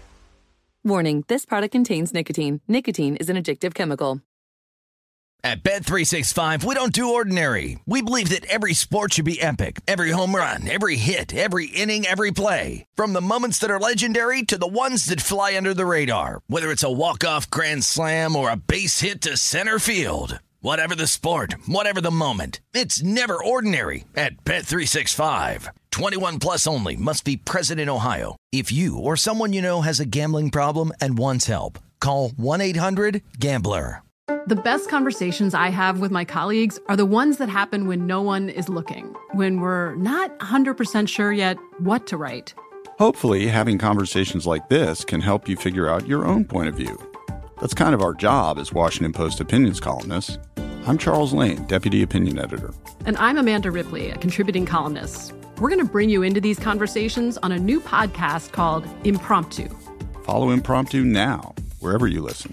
Warning, this product contains nicotine. Nicotine is an addictive chemical. At Bet three sixty-five, we don't do ordinary. We believe that every sport should be epic. Every home run, every hit, every inning, every play. From the moments that are legendary to the ones that fly under the radar. Whether it's a walk-off grand slam or a base hit to center field. Whatever the sport, whatever the moment, it's never ordinary at Bet three sixty-five. twenty-one plus only. Must be present in Ohio. If you or someone you know has a gambling problem and wants help, call one eight hundred gambler. The best conversations I have with my colleagues are the ones that happen when no one is looking, when we're not one hundred percent sure yet what to write. Hopefully, having conversations like this can help you figure out your own point of view. That's kind of our job as Washington Post opinions columnists. I'm Charles Lane, Deputy Opinion Editor. And I'm Amanda Ripley, a contributing columnist. We're going to bring you into these conversations on a new podcast called Impromptu. Follow Impromptu now, wherever you listen.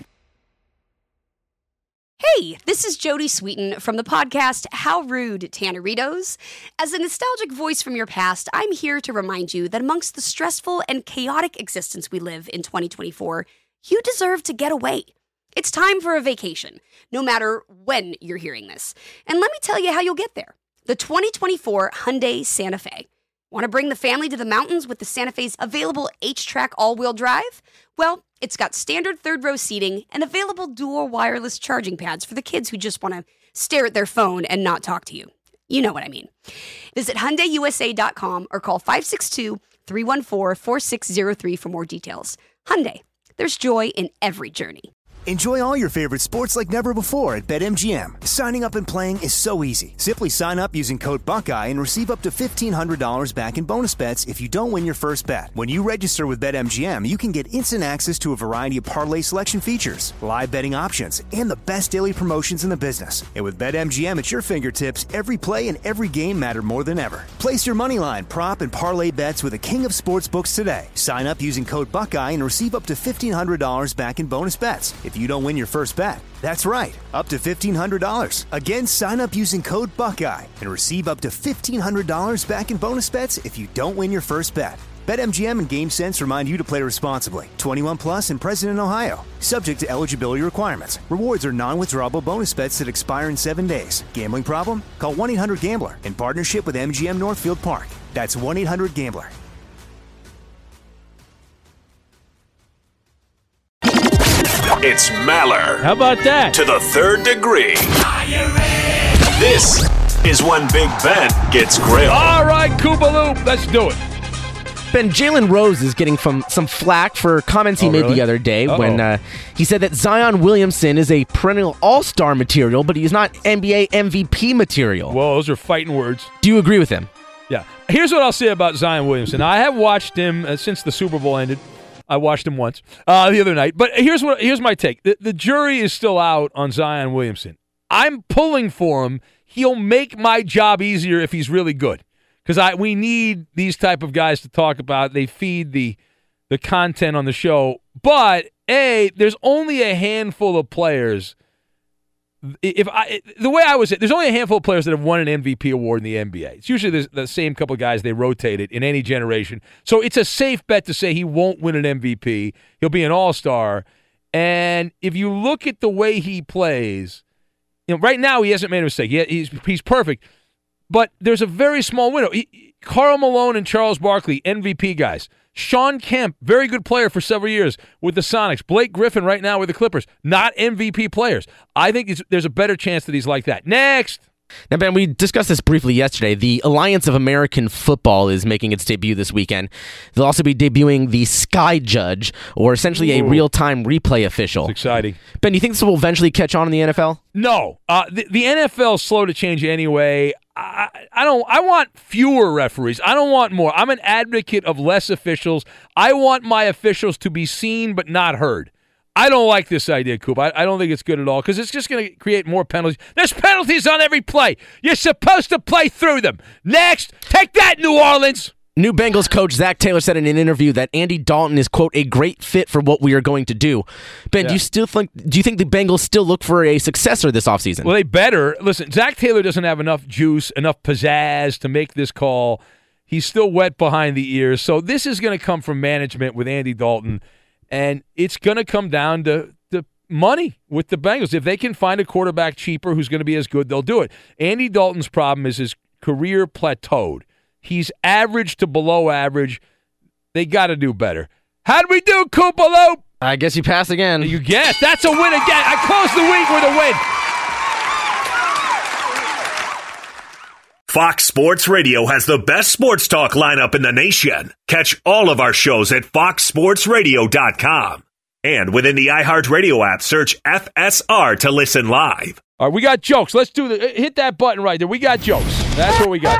Hey, this is Jodie Sweetin from the podcast How Rude, Tanneritos. As a nostalgic voice from your past, I'm here to remind you that amongst the stressful and chaotic existence we live in twenty twenty-four, you deserve to get away. It's time for a vacation, no matter when you're hearing this. And let me tell you how you'll get there. The twenty twenty-four Hyundai Santa Fe. Want to bring the family to the mountains with the Santa Fe's available H-Track all-wheel drive? Well, it's got standard third-row seating and available dual wireless charging pads for the kids who just want to stare at their phone and not talk to you. You know what I mean. Visit Hyundai U S A dot com or call five six two, three one four, four six zero three for more details. Hyundai. There's joy in every journey. Enjoy all your favorite sports like never before at BetMGM. Signing up and playing is so easy. Simply sign up using code Buckeye and receive up to fifteen hundred dollars back in bonus bets if you don't win your first bet. When you register with BetMGM, you can get instant access to a variety of parlay selection features, live betting options, and the best daily promotions in the business. And with BetMGM at your fingertips, every play and every game matter more than ever. Place your moneyline, prop, and parlay bets with the king of sportsbooks today. Sign up using code Buckeye and receive up to fifteen hundred dollars back in bonus bets if you don't win your first bet. That's right, up to fifteen hundred dollars. Again, sign up using code Buckeye and receive up to fifteen hundred dollars back in bonus bets if you don't win your first bet. BetMGM and GameSense remind you to play responsibly. twenty-one plus and present in Ohio. Subject to eligibility requirements. Rewards are non-withdrawable bonus bets that expire in seven days. Gambling problem? Call one eight hundred gambler in partnership with M G M Northfield Park. That's one eight hundred gambler. It's Maller. How about that? To the third degree. This is when Big Ben gets grilled. All right, Koopa Loop, let's do it. Ben, Jalen Rose is getting from some flack for comments he oh, made really? the other day Uh-oh. when uh, he said that Zion Williamson is a perennial all-star material, but he's not N B A M V P material. Whoa, those are fighting words. Do you agree with him? Yeah. Here's what I'll say about Zion Williamson. I have watched him uh, since the Super Bowl ended. I watched him once uh, the other night. But here's what here's my take. The, the jury is still out on Zion Williamson. I'm pulling for him. He'll make my job easier if he's really good. Because I we need these type of guys to talk about. They feed the the content on the show. But, A, there's only a handful of players. If I the way I was it, there's only a handful of players that have won an M V P award in the N B A. It's usually the, the same couple of guys. They rotate it in any generation. So it's a safe bet to say he won't win an M V P. He'll be an all-star. And if you look at the way he plays, you know, right now he hasn't made a mistake. He, he's he's perfect. But there's a very small window. He, Karl Malone and Charles Barkley, M V P guys. Sean Kemp, very good player for several years with the Sonics. Blake Griffin right now with the Clippers, not M V P players. I think it's, there's a better chance that he's like that. Next. Now, Ben, we discussed this briefly yesterday. The Alliance of American Football is making its debut this weekend. They'll also be debuting the Sky Judge, or essentially a Ooh. real-time replay official. It's exciting. Ben, do you think this will eventually catch on in the N F L? No. Uh, the, the N F L is slow to change anyway. I, I don't. I want fewer referees. I don't want more. I'm an advocate of less officials. I want my officials to be seen but not heard. I don't like this idea, Coop. I, I don't think it's good at all because it's just going to create more penalties. There's penalties on every play. You're supposed to play through them. Next, take that, New Orleans. New Bengals coach Zach Taylor said in an interview that Andy Dalton is, quote, a great fit for what we are going to do. Ben, yeah. do you still think do you think the Bengals still look for a successor this offseason? Well, they better. Listen, Zach Taylor doesn't have enough juice, enough pizzazz to make this call. He's still wet behind the ears. So this is going to come from management with Andy Dalton, and it's going to come down to the money with the Bengals. If they can find a quarterback cheaper who's going to be as good, they'll do it. Andy Dalton's problem is his career plateaued. He's average to below average. They got to do better. How do we do, Koopa Loop? I guess you pass again. You guess. That's a win again. I close the week with a win. Fox Sports Radio has the best sports talk lineup in the nation. Catch all of our shows at fox sports radio dot com. And within the iHeartRadio app, search F S R to listen live. All right, we got jokes. Let's do the hit that button right there. We got jokes. That's what we got.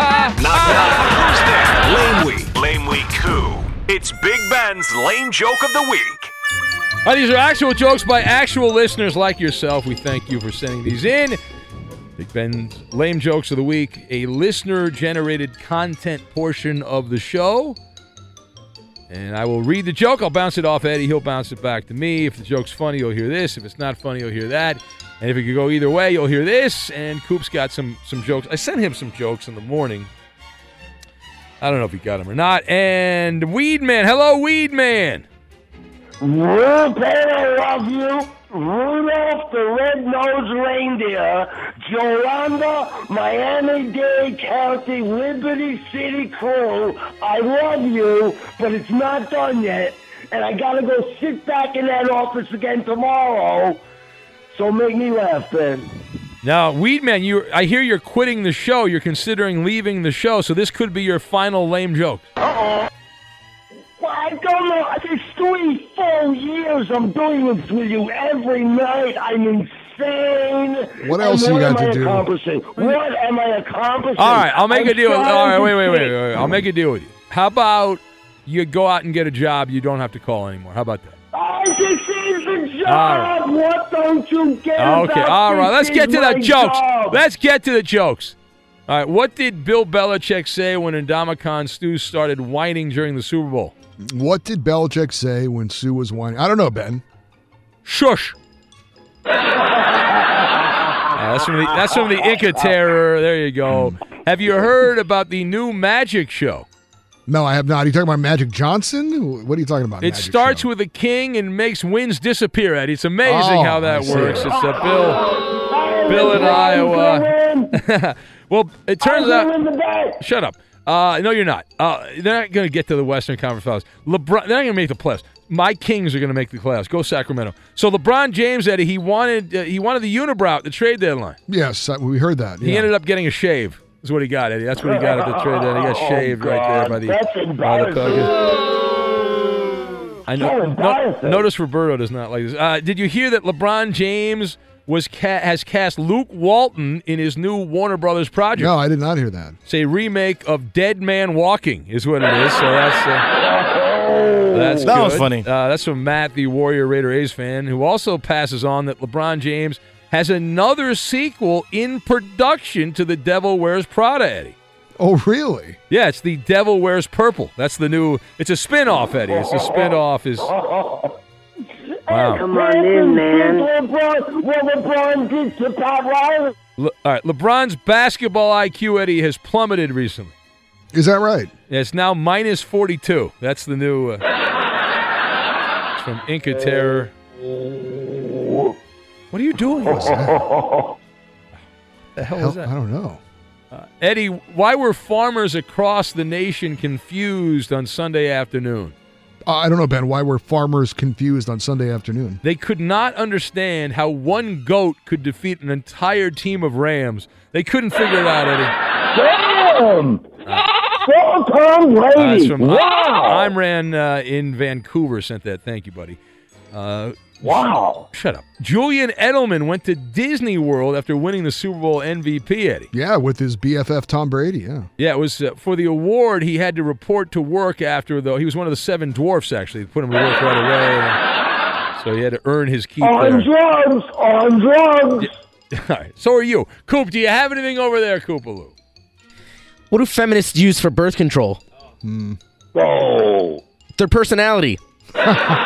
Lame Week. Lame Week who? It's Big Ben's Lame Joke of the Week. All right, these are actual jokes by actual listeners like yourself. We thank you for sending these in. Big Ben's Lame Jokes of the Week, a listener-generated content portion of the show. And I will read the joke. I'll bounce it off Eddie. He'll bounce it back to me. If the joke's funny, you'll hear this. If it's not funny, you'll hear that. And if it could go either way, you'll hear this. And Coop's got some some jokes. I sent him some jokes in the morning. I don't know if he got them or not. And Weed Man. Hello, Weed Man. Rupert, I love you. Rudolph the Red-Nosed Reindeer, Jolanda, Miami-Dade County, Liberty City crew, I love you, but it's not done yet, and I gotta go sit back in that office again tomorrow, so make me laugh, Ben. Now, Weedman, you I hear you're quitting the show. You're considering leaving the show, so this could be your final lame joke. Uh-oh. Well, I don't know. It's three full years I'm doing this with you every night. I'm insane. What else and you what got am to I do? Accomplishing? What am I accomplishing? All right, I'll make I'm a deal. All right, trying wait, to wait, wait, think. wait. I'll make a deal with you. How about you go out and get a job you don't have to call anymore? How about that? Oh, this is the job. All right. What don't you get Okay, about all right. Let's this get to is the my jokes. job? Let's get to the jokes. All right, what did Bill Belichick say when Ndamukong Suh started whining during the Super Bowl? What did Belichick say when Sue was whining? I don't know, Ben. Shush. Uh, that's, from the, that's from the Inca Terror. There you go. Have you heard about the new magic show? No, I have not. Are you talking about Magic Johnson? What are you talking about? It Magic starts show? with a king and makes winds disappear, Eddie. It's amazing Oh, how that I see. works. It's a Bill, Bill in Iowa. Well, it turns out. Shut up. Uh, no, you're not. Uh, they're not going to get to the Western Conference Finals. LeBron, they're not going to make the playoffs. My Kings are going to make the playoffs. Go Sacramento. So LeBron James, Eddie, he wanted uh, he wanted the unibrow at the trade deadline. Yes, uh, we heard that. He yeah. ended up getting a shave. Is what he got, Eddie. That's what he got at the trade deadline. He got shaved Oh, right there by the, that's by the Pelicans. I know. So No, embarrassing. notice Roberto does not like this. Uh, did you hear that LeBron James was ca- has cast Luke Walton in his new Warner Brothers project? No, I did not hear that. It's a remake of Dead Man Walking, is what it is. So that's uh, that's That good. was funny. Uh, that's from Matt, the Warrior Raider A's fan, who also passes on that LeBron James has another sequel in production to The Devil Wears Prada, Eddie. Oh, really? Yeah, it's The Devil Wears Purple. That's the new. It's a spin-off, Eddie. It's a spin-off. Is wow. Come on in, man. LeBron, what LeBron did to Pat Riley. Le- all right, LeBron's basketball I Q, Eddie, has plummeted recently. Is that right? Yeah, it's now minus forty-two. That's the new. Uh, it's from Inca Terror. What are you doing? What's that? The hell Hell, is that? I don't know. Uh, Eddie, why were farmers across the nation confused on Sunday afternoon? Uh, I don't know, Ben. Why were farmers confused on Sunday afternoon? They could not understand how one goat could defeat an entire team of Rams. They couldn't figure it out, Eddie. Damn! So Tom Brady. Uh, it's from wow! Imran uh, in Vancouver sent that. Thank you, buddy. Uh, wow. Shut up. Julian Edelman went to Disney World after winning the Super Bowl M V P, Eddie. Yeah, with his B F F Tom Brady, yeah. Yeah, it was uh, for the award. He had to report to work after, though. He was one of the seven dwarfs, actually. They put him to work right away. So he had to earn his keep On there. drugs! On drugs! Yeah. All right. So are you. Coop, do you have anything over there, Koopaloo? What do feminists use for birth control? Hmm. Oh. Their personality. All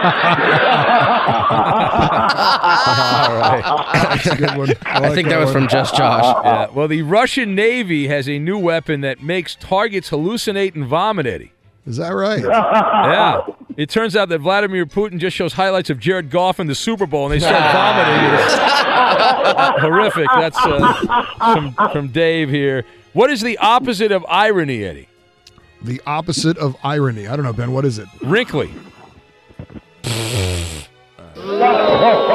right. That's a good one. I, I like think that was one. from Just Josh. Yeah. Well, the Russian Navy has a new weapon that makes targets hallucinate and vomit, Eddie. Is that right? Yeah. It turns out that Vladimir Putin just shows highlights of Jared Goff in the Super Bowl, and they start vomiting. It's horrific. That's uh, from, from Dave here. What is the opposite of irony, Eddie? The opposite of irony. I don't know, Ben. What is it? Wrinkly.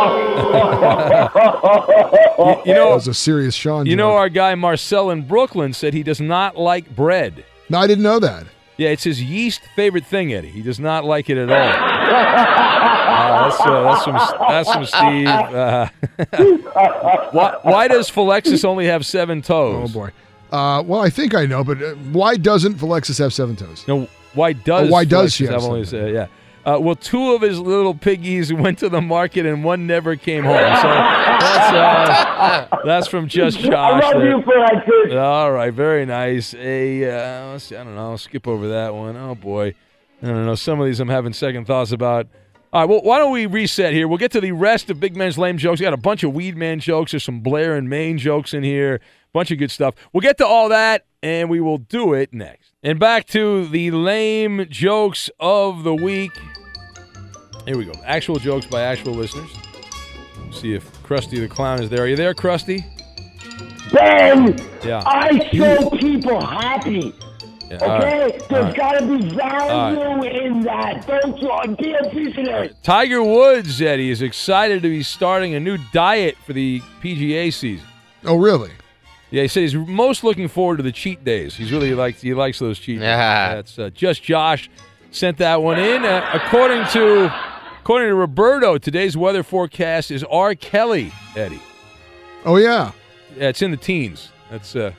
you know, that was a serious Sean. You joke. know, our guy Marcel in Brooklyn said he does not like bread. No, I didn't know that. Yeah, it's his yeast favorite thing, Eddie. He does not like it at all. Uh, that's, uh, that's from that's from Steve. Uh, why, why does Philexus only have seven toes? Oh boy. Uh, well, I think I know, but uh, why doesn't Philexus have seven toes? No, why does? Oh, why does Philexus she have have only seven? se- yeah. Uh, well, two of his little piggies went to the market and one never came home. So that's, uh, that's from Just Josh. I love there. you for that, dude. All right, very nice. A, uh, let's see, I don't know. I'll skip over that one. Oh, boy. I don't know. Some of these I'm having second thoughts about. All right, well, why don't we reset here? We'll get to the rest of Big Men's Lame Jokes. We got a bunch of Weed Man jokes. There's some Blair and Maine jokes in here. Bunch of good stuff. We'll get to all that, and we will do it next. And back to the lame jokes of the week. Here we go. Actual jokes by actual listeners. See if Krusty the Clown is there. Are you there, Krusty? Ben, Yeah. I show people happy. Yeah, all Okay? right. There's All right. got to be value All in that. Don't you be a piece of it. Tiger Woods, Eddie, is excited to be starting a new diet for the P G A season. Oh, really? Yeah, he said he's most looking forward to the cheat days. He's really likes he likes those cheat days. Yeah. That's uh, Just Josh sent that one in. Uh, according to according to Roberto, today's weather forecast is R. Kelly, Eddie. Oh, yeah. Yeah, it's in the teens. That's uh,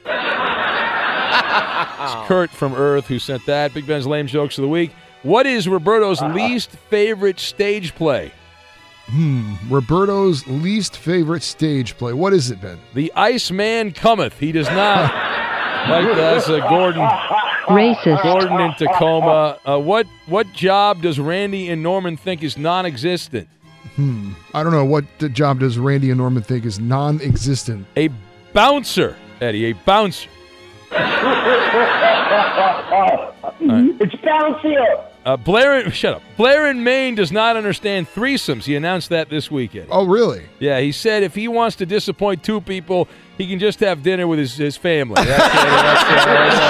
it's Kurt from Earth who sent that. Big Ben's Lame Jokes of the Week. What is Roberto's least favorite stage play? Hmm. Roberto's least favorite stage play. What is it, Ben? The Iceman Cometh. He does not like that. That's uh, Gordon. Racist. Gordon in Tacoma. Uh, what what job does Randy and Norman think is non-existent? Hmm. I don't know. What the job does Randy and Norman think is non-existent? A bouncer, Eddie. A bouncer. It's bouncier. Uh, Blair, in, shut up. Blair in Maine does not understand threesomes. He announced that this week, Eddie. Oh, really? Yeah, he said if he wants to disappoint two people, he can just have dinner with his, his family. That's, uh,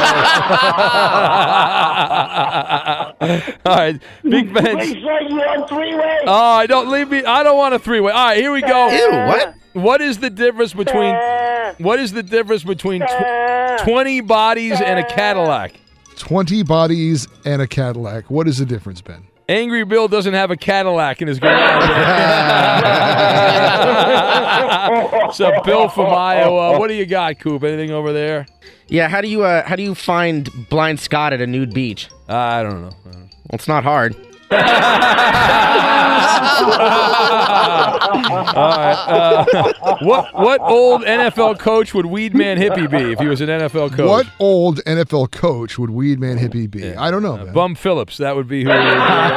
that's, uh, all right, Big Ben's. Make sure you on three-way. Oh, I don't leave me. I don't want a three-way. All right, here we go. Ew, what? What is the difference between what is the difference between tw- twenty bodies and a Cadillac? twenty bodies and a Cadillac. What is the difference, Ben? Angry Bill doesn't have a Cadillac in his garage. So Bill from Iowa. What do you got, Coop? Anything over there? Yeah, how do you uh, how do you find Blind Scott at a nude beach? Uh, I don't know. I don't know. Well, it's not hard. All right. Uh, what what old N F L coach would Weedman Hippie be if he was an N F L coach? What old N F L coach would Weedman Hippie be? Yeah. I don't know. Uh, Ben. Bum Phillips. That would be who. It would be.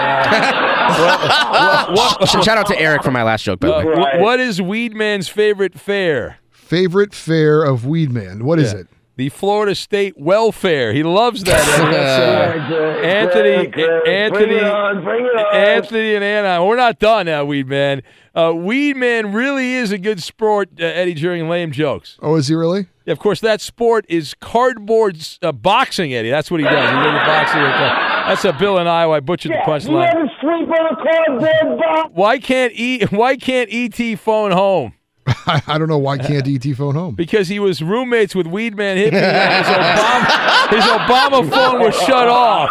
Uh, what, what, Shout out to Eric for my last joke, by the uh, way. what- what is Weedman's favorite fare? Favorite fare of Weedman. What is Yeah. it? The Florida State welfare. He loves that. That's, uh, Anthony, Good, good. Anthony, Bring it on, bring it on. Anthony, and Anna. We're not done now, Weedman. Uh, Weedman really is a good sport, uh, Eddie, during lame jokes. Oh, is he really? Yeah, of course, that sport is cardboard uh, boxing, Eddie. That's what he does. He does the boxing. That's a Bill in Iowa. I butchered the You punchline. ever sleep on a cardboard box? Why can't e, Why can't E T phone home? I, I don't know. Why can't E T phone home? Because he was roommates with Weedman Hippie, and his Obama, his Obama phone was shut off.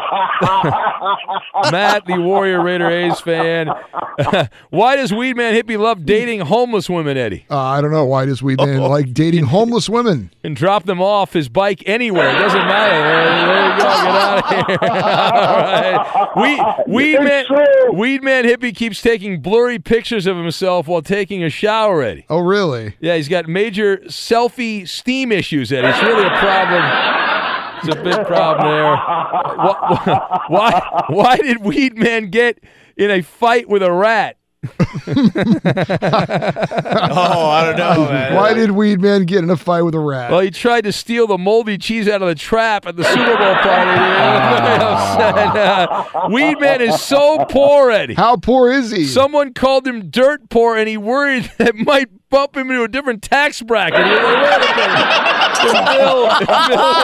Matt, the Warrior Raider A's fan. Why does Weedman Hippie love dating homeless women, Eddie? Uh, I don't know. Why does Weedman like dating homeless women? And drop them off his bike anywhere. It doesn't matter. There, there you go. Get out of here. All right. We, Weedman, Weedman Hippie keeps taking blurry pictures of himself while taking a shower, Eddie. Oh, really? Yeah, he's got major selfie steam issues, Eddie. It's really a problem. It's a big problem there. Why, why, why did Weedman get in a fight with a rat? Oh, I don't know, man. Why did Weedman get in a fight with a rat? Well, he tried to steal the moldy cheese out of the trap at the Super Bowl party. uh, Weedman is so poor, Eddie. How poor is he? Someone called him dirt poor, and he worried that might bump him into a different tax bracket. You're like, wait a minute. Bill, Bill,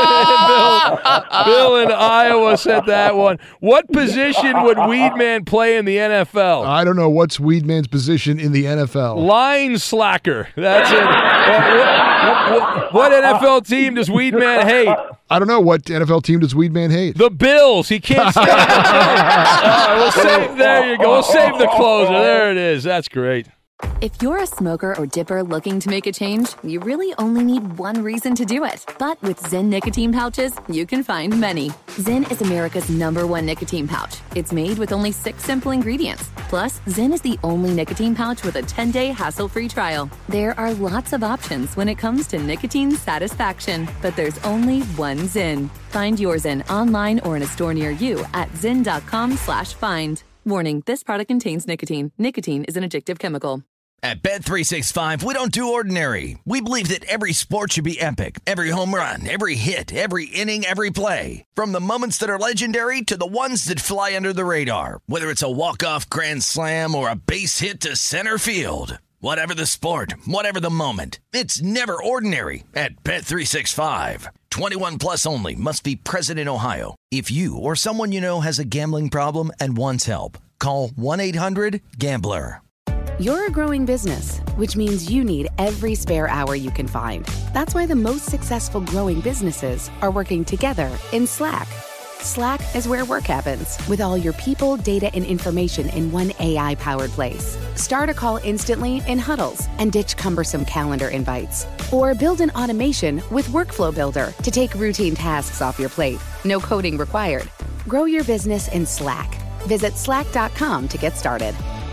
Bill, Bill in Iowa said that one. What position would Weedman play in the N F L? I don't know. What's Weedman's position in the N F L? Line slacker. That's it. What, what, what N F L team does Weedman hate? I don't know. What N F L team does Weedman hate? The Bills. He can't stand it. All right, we'll save, there you go. We'll save the closer. There it is. That's great. If you're a smoker or dipper looking to make a change, you really only need one reason to do it. But with Zyn nicotine pouches, you can find many. Zyn is America's number one nicotine pouch. It's made with only six simple ingredients. Plus, Zyn is the only nicotine pouch with a ten-day hassle-free trial. There are lots of options when it comes to nicotine satisfaction, but there's only one Zyn. Find your Zyn online or in a store near you at zyn.com slash find. Warning, this product contains nicotine. Nicotine is an addictive chemical. At Bet three sixty-five, we don't do ordinary. We believe that every sport should be epic. Every home run, every hit, every inning, every play. From the moments that are legendary to the ones that fly under the radar. Whether it's a walk-off grand slam or a base hit to center field. Whatever the sport, whatever the moment, it's never ordinary at Bet three sixty-five. twenty-one plus only. Must be present in Ohio. If you or someone you know has a gambling problem and wants help, call one eight hundred gambler. You're a growing business, which means you need every spare hour you can find. That's why the most successful growing businesses are working together in Slack. Slack is where work happens, with all your people, data, and information in one A I-powered place. Start a call instantly in huddles and ditch cumbersome calendar invites. Or build an automation with Workflow Builder to take routine tasks off your plate. No coding required. Grow your business in Slack. Visit slack dot com to get started.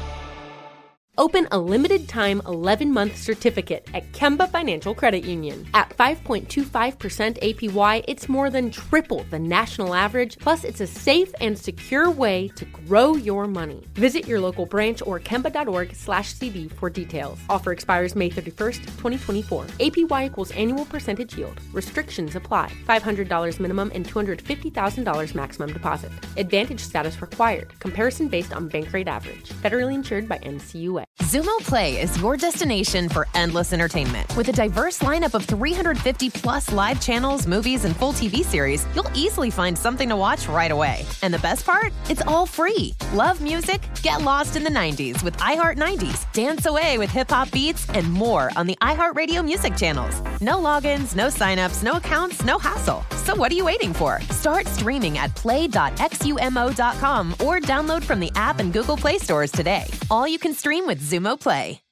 Open a limited-time eleven-month certificate at Kemba Financial Credit Union. At five point two five percent A P Y, it's more than triple the national average, plus it's a safe and secure way to grow your money. Visit your local branch or kemba.org slash CD for details. Offer expires May thirty-first, twenty twenty-four. A P Y equals annual percentage yield. Restrictions apply. five hundred dollars minimum and two hundred fifty thousand dollars maximum deposit. Advantage status required. Comparison based on bank rate average. Federally insured by N C U A. Xumo Play is your destination for endless entertainment. With a diverse lineup of three hundred fifty plus live channels, movies, and full T V series, you'll easily find something to watch right away. And the best part? It's all free. Love music? Get lost in the nineties with iHeart nineties. Dance away with hip-hop beats and more on the iHeartRadio music channels. No logins, no signups, no accounts, no hassle. So what are you waiting for? Start streaming at play dot xumo dot com or download from the app and Google Play stores today. All you can stream with Xumo Play.